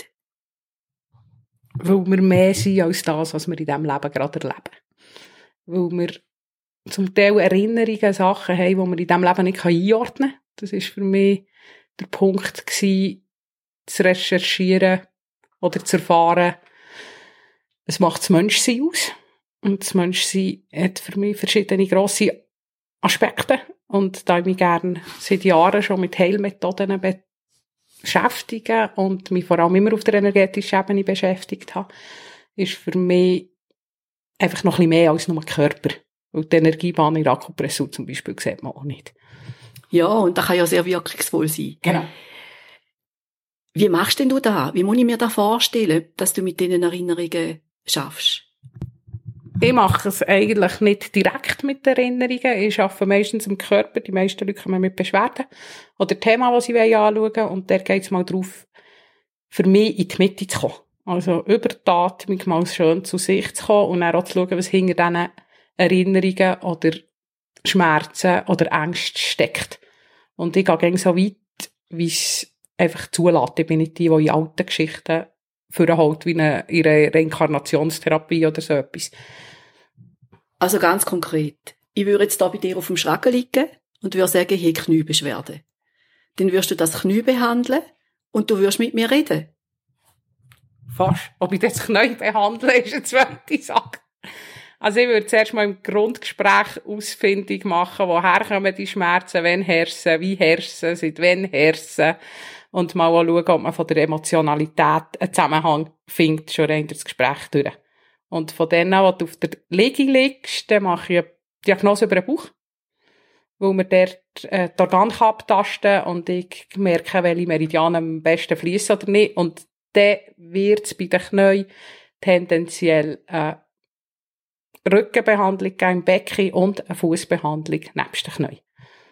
Weil wir mehr sind als das, was wir in diesem Leben gerade erleben. Weil wir zum Teil Erinnerungen, Sachen haben, die man in diesem Leben nicht einordnen kann. Das war für mich der Punkt, gewesen, zu recherchieren oder zu erfahren, es macht das Menschsein aus. Und das Menschsein hat für mich verschiedene grosse Aspekte. Und da ich mich gerne seit Jahren schon mit Heilmethoden beschäftige und mich vor allem immer auf der energetischen Ebene beschäftigt habe, ist für mich einfach noch ein bisschen mehr als nur Körper. Weil die Energiebahn in der Akupressur zum Beispiel sieht man auch nicht. Ja, und das kann ja sehr wirkungsvoll sein. Genau. Wie machst denn du das? Wie muss ich mir das vorstellen, dass du mit diesen Erinnerungen schaffst? Ich mache es eigentlich nicht direkt mit Erinnerungen. Ich arbeite meistens im Körper. Die meisten Leute kommen mit Beschwerden oder Themen, die sie anschauen wollen. Und da geht es mal drauf, für mich in die Mitte zu kommen. Also über die Atmung mal schön zu sich zu kommen und dann auch zu schauen, was hinter diesen Erinnerungen oder Schmerzen oder Ängste steckt. Und ich gehe gerne so weit, wie es einfach zulässt. Ich bin nicht die, die in alten Geschichten vorholt, wie eine, ihre Reinkarnationstherapie oder so etwas. Also ganz konkret. Ich würde jetzt da bei dir auf dem Schragen liegen und würde sagen, ich habe Kniebeschwerden. Dann würdest du das Knie behandeln und du würdest mit mir reden. Fast. Ob ich das Knie behandle, ist eine zweite Sache. Also ich würde zuerst mal im Grundgespräch Ausfindung machen, woher kommen die Schmerzen, wann herrschen, wie herrschen, seit wann herrschen. Und mal auch schauen, ob man von der Emotionalität einen Zusammenhang findet, schon rein das Gespräch durch. Und von denen, wo du auf der Liege liegst, dann mache ich eine Diagnose über den Bauch. Weil man dort äh, die Organe abtasten kann und ich merke, welche Meridiane am besten fließen oder nicht. Und dann wird es bei den Knien tendenziell äh, Rückenbehandlung geben im Becken und eine Fußbehandlung nebst den Knien.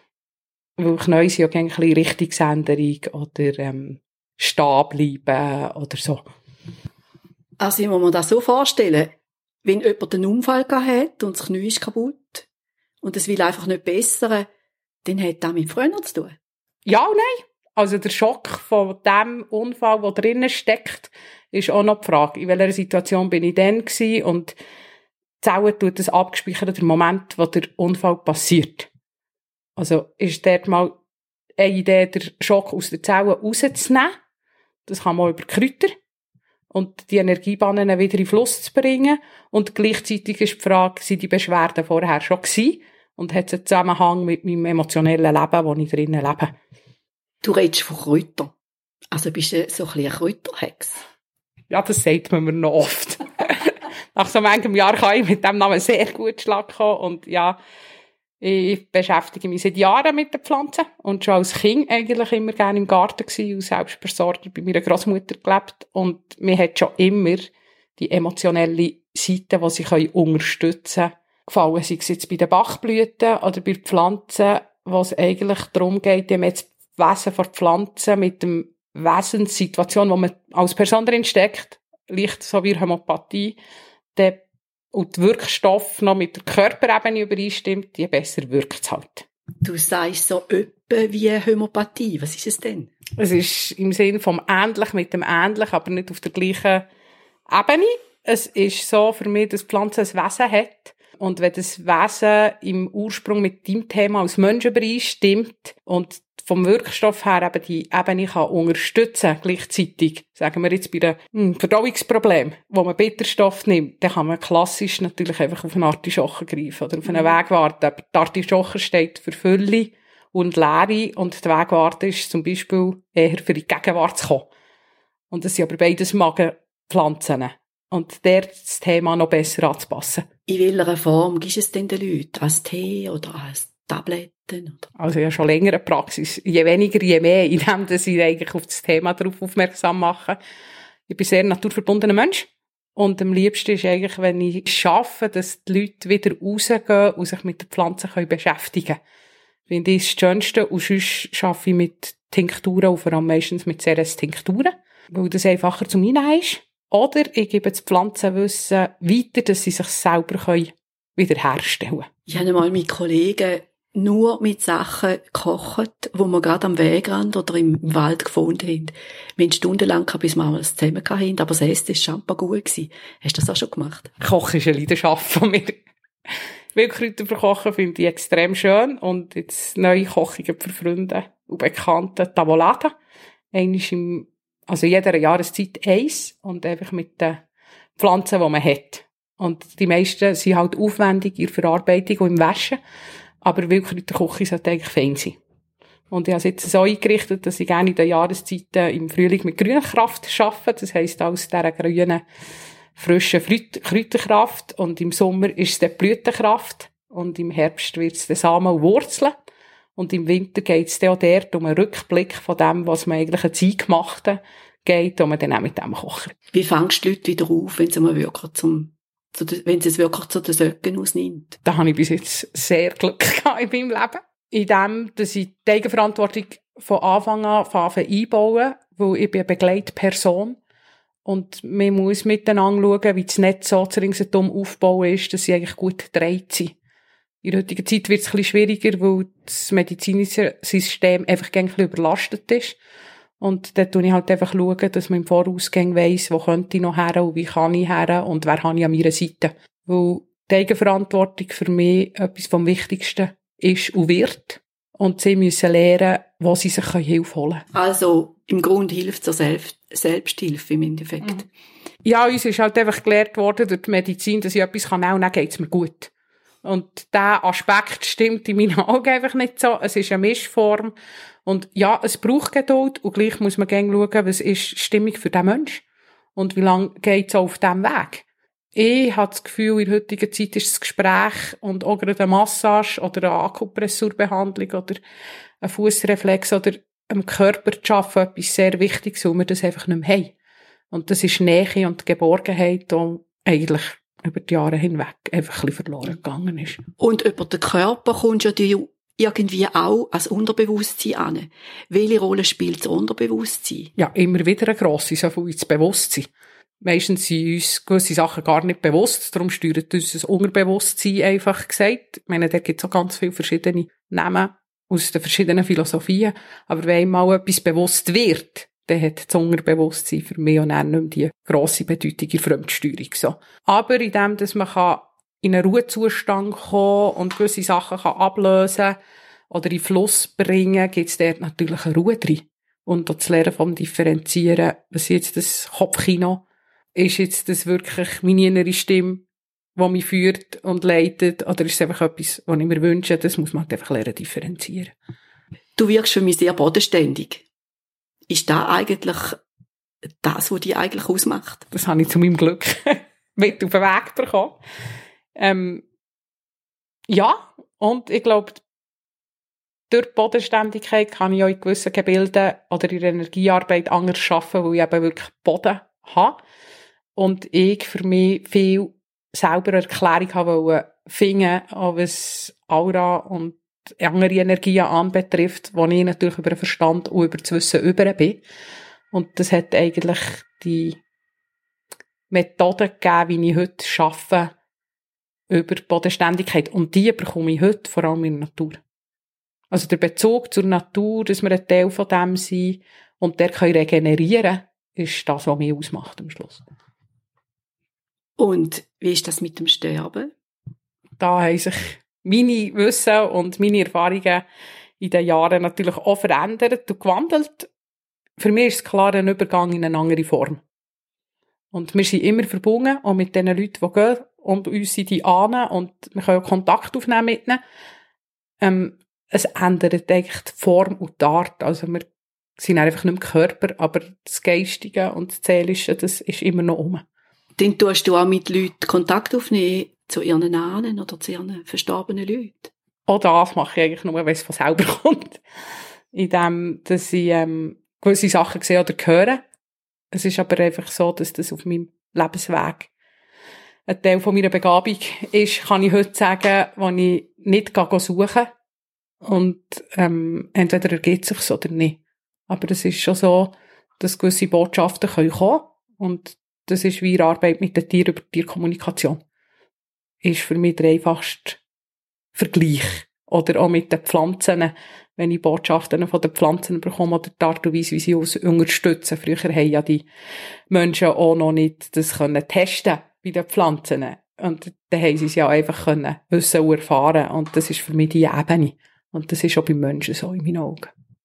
Weil Knie sind ja gerne ein bisschen Richtungsänderung oder ähm, stehen bleiben oder so. Also ich muss mir das so vorstellen, wenn jemand einen Unfall hat und das Knie ist kaputt und es will einfach nicht bessern, dann hat das mit früher zu tun. Ja und nein. Also der Schock von dem Unfall, der drinnen steckt, ist auch noch die Frage, in welcher Situation bin ich dann gewesen und die Zelle tut das abgespeichert, der Moment, wo der Unfall passiert. Also ist dort mal eine Idee, den Schock aus der Zelle rauszunehmen. Das kann man über Kräuter. Und die Energiebahnen wieder in Fluss zu bringen. Und gleichzeitig ist die Frage, sind die Beschwerden vorher schon gewesen? Und hat es einen Zusammenhang mit meinem emotionellen Leben, wo ich drinnen lebe? Du redest von Kräutern. Also bist du so ein bisschen eine Kräuterhex? Ja, das sagt man mir noch oft. Nach so manchem Jahr kann ich mit dem Namen sehr gut Schlag kommen. Und ja, ich beschäftige mich seit Jahren mit den Pflanzen und schon als Kind eigentlich immer gerne im Garten gewesen und Selbstversorger bei meiner Großmutter gelebt. Und mir hat schon immer die emotionelle Seite, die sie unterstützen können, gefallen. Sei es jetzt bei den Bachblüten oder bei den Pflanzen, wo es eigentlich darum geht, dem jetzt das Wesen von Pflanzen mit dem Wesenssituation, wo man als Person drin steckt, leicht so wie Homöopathie, der, und der Wirkstoff noch mit der Körperebene übereinstimmt, je besser wirkt es halt. Du sagst so öppe wie Homöopathie. Was ist es denn? Es ist im Sinn vom Ähnlich mit dem Ähnlich, aber nicht auf der gleichen Ebene. Es ist so für mich, dass die Pflanze ein Wesen hat. Und wenn das Wesen im Ursprung mit deinem Thema als Mensch übereinstimmt und vom Wirkstoff her eben die Ebene kann unterstützen, gleichzeitig, sagen wir jetzt bei einem hm, Verdauungsproblem, wo man Bitterstoff nimmt, dann kann man klassisch natürlich einfach auf eine Artischoche greifen oder auf einen Wegwarte. Aber die Artischoche steht für Fülle und Leere und die Wegwarte ist zum Beispiel eher für die Gegenwart zu kommen. Und das sind aber beides Magenpflanzen. Und der das Thema noch besser anzupassen. In welcher Form gibt es denn den Leuten? Als Tee oder als Tabletten? Oder? Also ja, schon längere Praxis. Je weniger, je mehr, indem sie eigentlich auf das Thema darauf aufmerksam machen. Ich bin sehr naturverbundener Mensch. Und am liebsten ist eigentlich, wenn ich schaffe, dass die Leute wieder rausgehen und sich mit den Pflanzen beschäftigen können. Finde ich das Schönste. Und sonst arbeite ich mit Tinkturen, und vor allem meistens mit C R S-Tinkturen, weil das einfacher zum Einnehmen ist. Oder ich gebe das Pflanzenwissen weiter, dass sie sich selber wiederherstellen können. Ich habe einmal mit Kollegen nur mit Sachen gekocht, die wir gerade am Wegrand oder im Wald gefunden haben. Wir haben stundenlang gehabt, bis wir mal das zusammen hatten, aber das Essen war scheinbar gut gewesen. Hast du das auch schon gemacht? Kochen ist eine Leidenschaft von mir. Wildkräuter verkochen finde ich extrem schön. Und jetzt neue Kochungen für Freunde und Bekannte. Tavolata. Einmal im Also in jeder Jahreszeit eins und einfach mit den Pflanzen, die man hat. Und die meisten sind halt aufwendig in der Verarbeitung und im Waschen, aber Wildkräuterküche sollte eigentlich fein sein. Und ich habe es jetzt so eingerichtet, dass ich gerne in den Jahreszeiten im Frühling mit grüner Kraft arbeite. Das heisst, aus dieser grünen, frischen Kräuterkraft. Und im Sommer ist es die Blütenkraft. Und im Herbst wird es der Samen und Wurzeln. Und im Winter geht es dann auch dort um einen Rückblick von dem, was man eigentlich eine Zeit gemacht hat, geht, und man dann auch mit dem kochen. Wie fängst du die Leute wieder auf, wenn sie, mal wirklich zum, zu den, wenn sie es wirklich zu den Söcken ausnimmt? Da habe ich bis jetzt sehr Glück gehabt in meinem Leben. In dem, dass ich die Eigenverantwortung von Anfang an einbauen, weil ich bin eine Begleitperson. Und man muss miteinander schauen, wie das Netz so zu ringsherum aufbauen ist, dass sie eigentlich gut gedreht sind. In der heutigen Zeit wird es ein bisschen schwieriger, weil das medizinische System einfach ein bisschen überlastet ist. Und da schaue ich halt einfach, schauen, dass man im Voraus weiss, wo könnte ich noch her und wie kann ich her und wer habe ich an meiner Seite. Weil die Eigenverantwortung für mich etwas vom Wichtigsten ist und wird. Und sie müssen lernen, wo sie sich Hilfe holen können. Also im Grunde hilft zur Selbst- Selbsthilfe im Endeffekt. Mhm. Ja, uns ist halt einfach gelehrt worden durch die Medizin, dass ich etwas nehmen kann und dann geht es mir gut. Und dieser Aspekt stimmt in meinen Augen einfach nicht so. Es ist eine Mischform. Und ja, es braucht Geduld. Und gleich muss man gerne schauen, was ist stimmig für den Menschen. Und wie lange geht es auf diesem Weg. Ich habe das Gefühl, in der heutigen Zeit ist das Gespräch und auch gerade eine Massage oder eine Akupressurbehandlung oder ein Fussreflex oder am Körper zu arbeiten etwas sehr Wichtiges, weil wir das einfach nicht mehr haben. Und das ist Nähe und Geborgenheit, die eigentlich über die Jahre hinweg einfach ein bisschen verloren gegangen ist. Und über den Körper kommst ja du irgendwie auch als Unterbewusstsein an. Welche Rolle spielt das Unterbewusstsein? Ja, immer wieder eine grosse, so viel ins Bewusstsein. Meistens sind uns gewisse Sachen gar nicht bewusst, darum steuert uns das Unterbewusstsein einfach gesagt. Ich meine, da gibt es auch ganz viele verschiedene Namen aus den verschiedenen Philosophien. Aber wenn einmal etwas bewusst wird, dann hat das Unterbewusstsein für mich und auch nicht mehr die grosse Bedeutung in Fremdsteuerung. So. Aber in dem, dass man in einen Ruhezustand kommen und gewisse Sachen kann ablösen oder in Fluss bringen, gibt es dort natürlich eine Ruhe drin. Und das Lernen vom Differenzieren, was jetzt das Kopfkino, ist jetzt das wirklich meine innere Stimme, die mich führt und leitet, oder ist es einfach etwas, was ich mir wünsche, das muss man halt einfach lernen differenzieren. Du wirkst für mich sehr bodenständig. Ist das eigentlich das, was dich eigentlich ausmacht? Das habe ich zu meinem Glück mit auf den Weg bekommen. Ähm, ja, und ich glaube, durch die Bodenständigkeit kann ich auch in gewissen Gebilden oder in der Energiearbeit anders arbeiten, weil ich eben wirklich Boden habe. Und ich für mich viel selber Erklärung habe finden, was Aura und andere Energien anbetrifft, wo ich natürlich über den Verstand und über das Wissen über bin. Und das hat eigentlich die Methoden gegeben, wie ich heute arbeite, über Bodenständigkeit. Und die bekomme ich heute vor allem in der Natur. Also der Bezug zur Natur, dass wir ein Teil von dem sind und der kann regenerieren, ist das, was mich ausmacht am Schluss. Und wie ist das mit dem Sterben? Da haben sich meine Wissen und meine Erfahrungen in den Jahren natürlich auch verändert und gewandelt. Für mich ist es klar ein Übergang in eine andere Form. Und wir sind immer verbunden, auch mit den Leuten, die gehen, und uns sind die ahnen und wir können auch Kontakt aufnehmen mit ihnen. Ähm, es ändert eigentlich die Form und die Art. Also wir sind einfach nicht mehr Körper, aber das Geistige und das Seelische, das ist immer noch um. Dann tust du auch mit Leuten Kontakt aufnehmen zu ihren Ahnen oder zu ihren verstorbenen Leuten? Auch das mache ich eigentlich nur, wenn es von selber kommt. In dem, dass ich ähm, gewisse Sachen sehe oder höre. Es ist aber einfach so, dass das auf meinem Lebensweg ein Teil von meiner Begabung ist, kann ich heute sagen, wenn ich nicht suchen gehe. Und ähm, entweder ergibt es sich oder nicht. Aber es ist schon so, dass gewisse Botschaften kommen können. Und das ist wie die Arbeit mit den Tieren über Tierkommunikation. Ist für mich der einfachste Vergleich. Oder auch mit den Pflanzen, wenn ich Botschaften von den Pflanzen bekomme oder die Art und Weise, wie sie uns unterstützen. Früher haben ja die Menschen auch noch nicht das können testen bei den Pflanzen. Und dann haben sie es ja einfach können wissen und erfahren. Und das ist für mich die Ebene. Und das ist auch beim Menschen so in meinen Augen.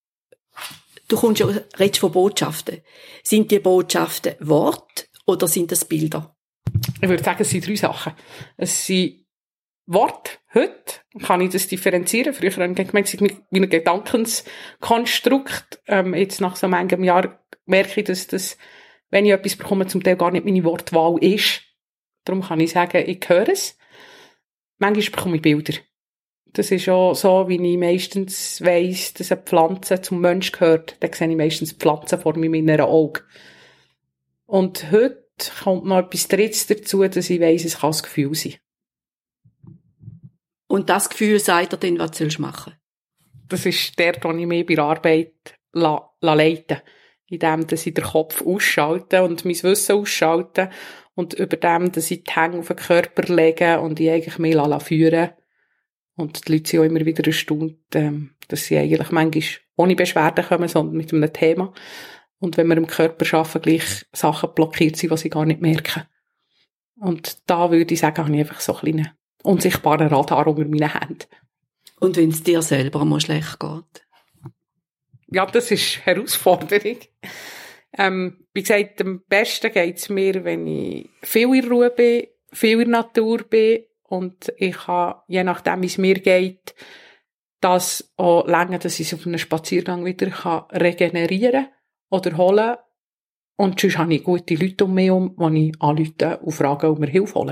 Du kommst ja, redest von Botschaften. Sind die Botschaften Worte oder sind das Bilder? Ich würde sagen, es sind drei Sachen. Es sind Worte. Heute kann ich das differenzieren. Früher habe ich gemeint, es ist wie ein Gedankenskonstrukt. Ähm, jetzt nach so manchem Jahr merke ich, dass das, wenn ich etwas bekomme, zum Teil gar nicht meine Wortwahl ist. Darum kann ich sagen, ich höre es. Manchmal bekomme ich Bilder. Das ist auch so, wie ich meistens weiss, dass eine Pflanze zum Mensch gehört. Dann sehe ich meistens Pflanzen vor mir in meinen Augen. Und heute kommt noch etwas Drittes dazu, dass ich weiss, es kann das Gefühl sein. Und das Gefühl sagt dir dann, was du machen sollst? Das ist dort, wo ich mich bei der Arbeit la, la leite. Indem, dass ich den Kopf ausschalte und mein Wissen ausschalte. Und über dem, dass ich die Hände auf den Körper lege und ich eigentlich mich la, la führen. Und die Leute sind auch immer wieder erstaunt, ähm, dass sie eigentlich manchmal ohne Beschwerden kommen, sondern mit einem Thema. Und wenn wir im Körper arbeiten, gleich Sachen blockiert sind, die sie gar nicht merken. Und da würde ich sagen, habe ich einfach so einen kleinen unsichtbaren Radar unter meinen Händen. Und wenn es dir selber mal schlecht geht? Ja, das ist eine Herausforderung. Ähm, wie gesagt, am besten geht es mir, wenn ich viel in Ruhe bin, viel in der Natur bin und ich kann, je nachdem, wie es mir geht, das auch länger, dass ich es auf einem Spaziergang wieder kann regenerieren oder holen. Und sonst habe ich gute Leute um mich herum, die ich anrufe und frage, ob mir Hilfe holen.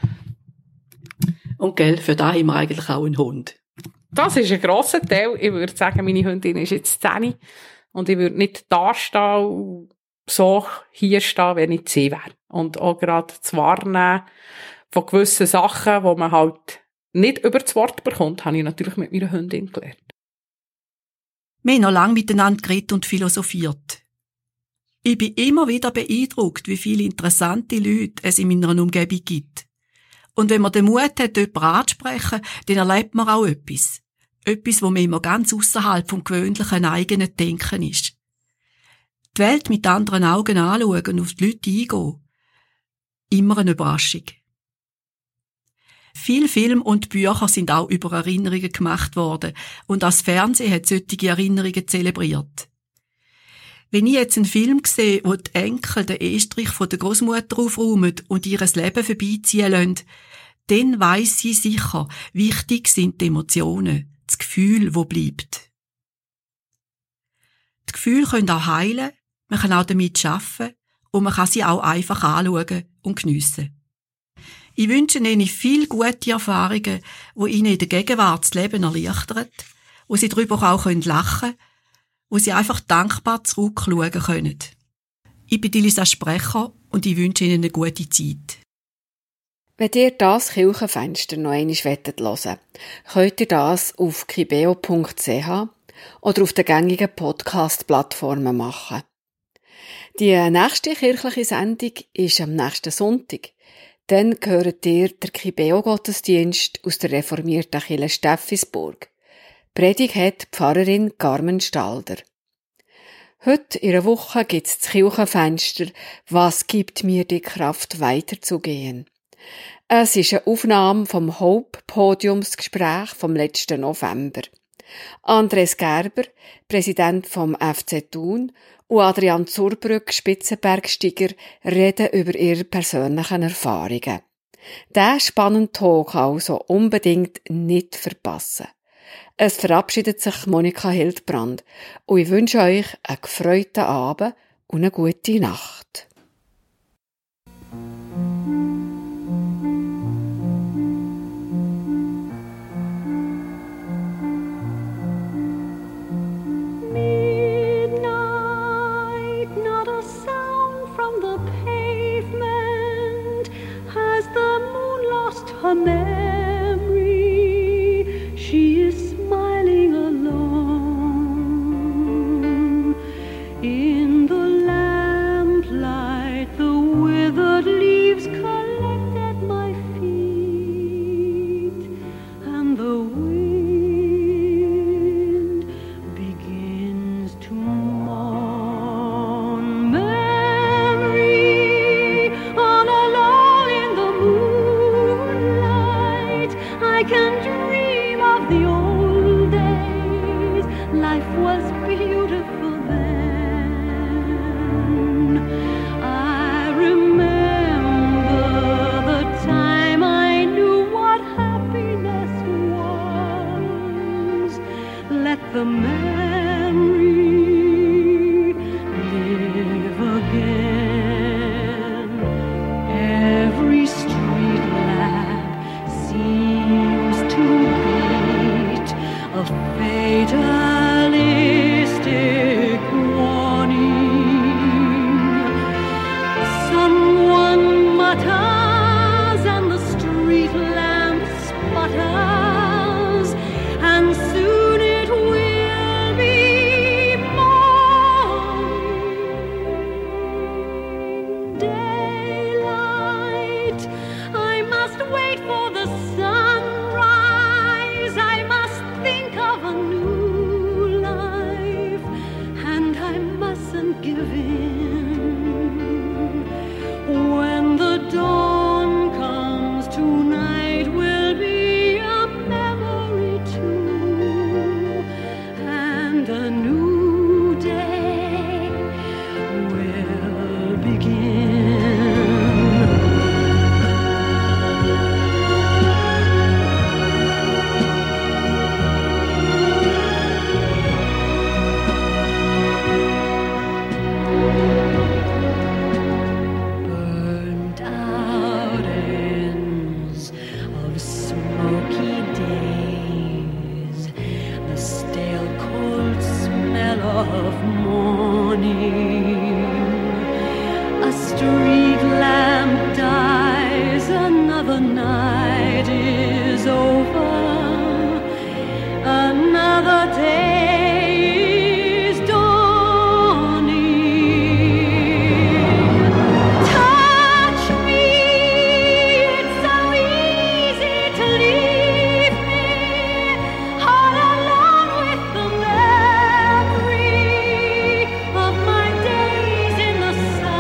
Und gell, für da haben wir eigentlich auch einen Hund. Das ist ein grosser Teil. Ich würde sagen, meine Hündin ist jetzt zehn und ich würde nicht da stehen und so hier stehen, wenn ich sie wäre. Und auch gerade das Wahrnehmen von gewissen Sachen, die man halt nicht über das Wort bekommt, habe ich natürlich mit meiner Hündin gelernt. Wir haben noch lange miteinander geredet und philosophiert. Ich bin immer wieder beeindruckt, wie viele interessante Leute es in meiner Umgebung gibt. Und wenn man den Mut hat, jemanden anzusprechen, dann erlebt man auch etwas. Etwas, wo man immer ganz ausserhalb vom gewöhnlichen eigenen Denken ist. Die Welt mit anderen Augen anschauen und auf die Leute eingehen. Immer eine Überraschung. Viele Filme und Bücher sind auch über Erinnerungen gemacht worden und das Fernsehen hat solche Erinnerungen zelebriert. Wenn ich jetzt einen Film sehe, wo die Enkel den Estrich von der Großmutter aufräumen und ihr Leben vorbeiziehen lassen, dann weiss sie sicher, wichtig sind die Emotionen, das Gefühl, das bleibt. Die Gefühle können auch heilen, man kann auch damit arbeiten und man kann sie auch einfach anschauen und geniessen. Ich wünsche Ihnen viele gute Erfahrungen, die Ihnen in der Gegenwart das Leben erleichtern, wo Sie darüber auch lachen können, wo Sie einfach dankbar zurückschauen können. Ich bin Lisa Sprecher und ich wünsche Ihnen eine gute Zeit. Wenn ihr das Kirchenfenster noch einmal hören wollt, könnt ihr das auf kibeo punkt c h oder auf den gängigen Podcast-Plattformen machen. Die nächste kirchliche Sendung ist am nächsten Sonntag. Dann gehört ihr der Kibeo-Gottesdienst aus der reformierten Kirche Steffisburg. Predigt hat die Pfarrerin Carmen Stalder. Heute in einer Woche gibt es das Kirchenfenster «Was gibt mir die Kraft, weiterzugehen?» Es ist eine Aufnahme vom Hope-Podiumsgespräch vom letzten November. Andres Gerber, Präsident vom F C Thun, und Adrian Zurbrück, Spitzenbergsteiger, reden über ihre persönlichen Erfahrungen. Diesen spannenden Talk also unbedingt nicht verpassen. Es verabschiedet sich Monika Hildbrand und ich wünsche euch einen gefreuten Abend und eine gute Nacht. Her memory, she is smiling alone. In the lamplight, the withered leaves collect at my feet, and the wind begins to mourn. Memory, all alone in the moon, I can dream of the old days. Life was beautiful then. I remember the time I knew what happiness was. Let the memory live again. Every street lamp seems to beat a fatalistic warning. Someone mutters and the street lamp sputters, and soon it will be morning. Daylight, I must wait for the sunrise. I must think of a new life, and I mustn't give in. When the dawn comes, tonight will be a memory too, and a new day will begin. Burnt out ends of smoky days, the stale cold smell of morning. A street lamp dies, another night is over, another day is dawning. Touch me, it's so easy to leave me all alone with the memory of my days in the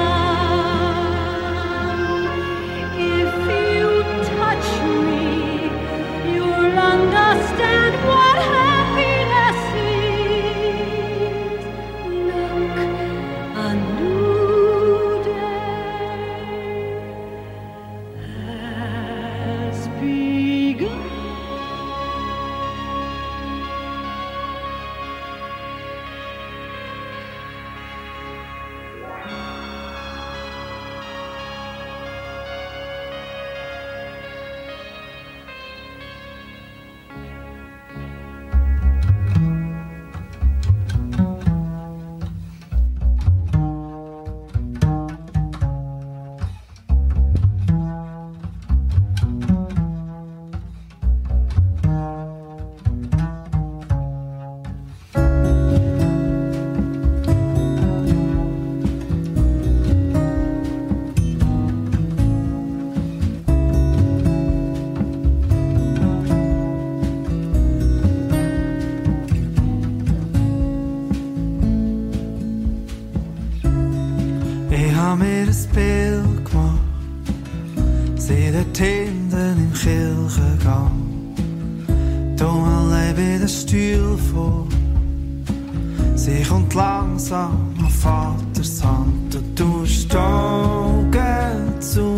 sun. If you touch me, you'll understand what happiness is. Look, a new day has begun. stehe dort hinten im Kirchengang, dumm allein bei den Stuhl vor. Sie kommt langsam an Vaters Hand und du tust die Augen zu,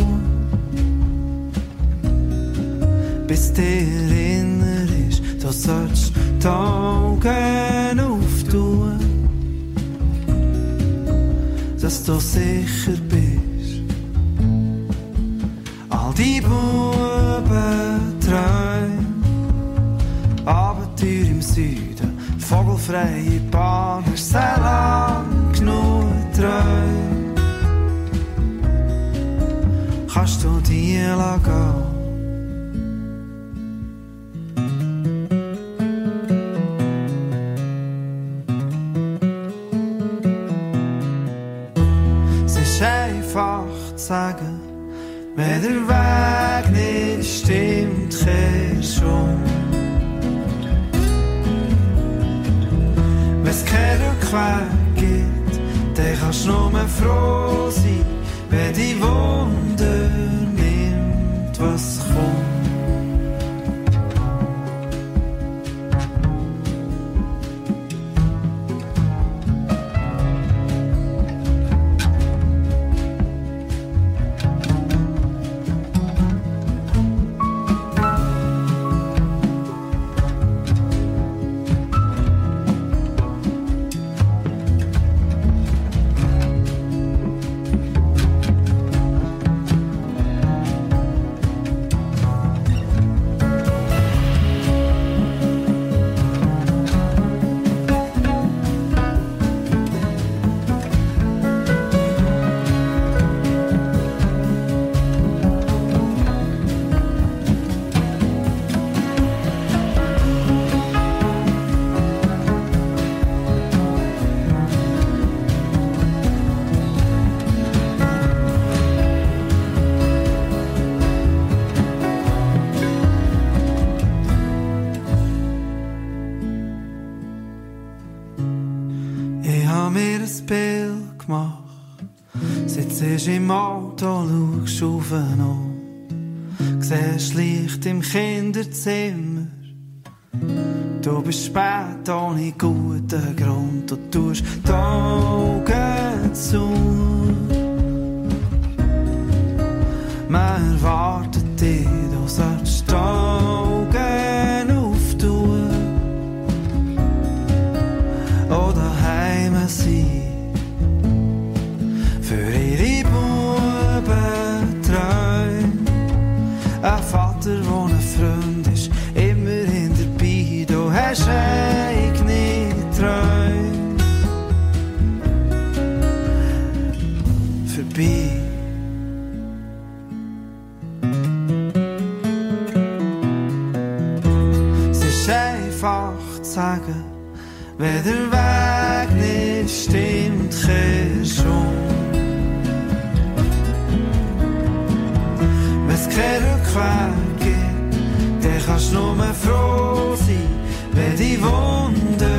bis dir erinnerst, du sollst die Augen auftun, dass du sicher bist. All die Buben träumen, Abenteuer im Süden, vogelfreie Bahn, hast sehr lang genug träumen. Kannst du die lassen? Es ist einfach zu sagen, wenn der Weg nicht stimmt, kehrst du um. Wenn es keinen Rückweg gibt, dann kannst du nur froh sein, wenn die Wunder nimmt, was kommt. Im Auto schaust auf und um, siehst Licht im Kinderzimmer. Du bist spät ohne guten Grund und tust die Augen zu. Man erwartet dich, du sollst die Augen auftun oder heim sein. Für ihre Buben träumen, ein Vater, der ein Freund ist, immerhin dabei, du hast eigene Träume. Vorbei. Es ist einfach zu sagen, wenn der Weg nicht stimmt, kehrst du um. Wenn es keinen Rückweg gibt, dann kannst du nur froh sein, wenn die Wunder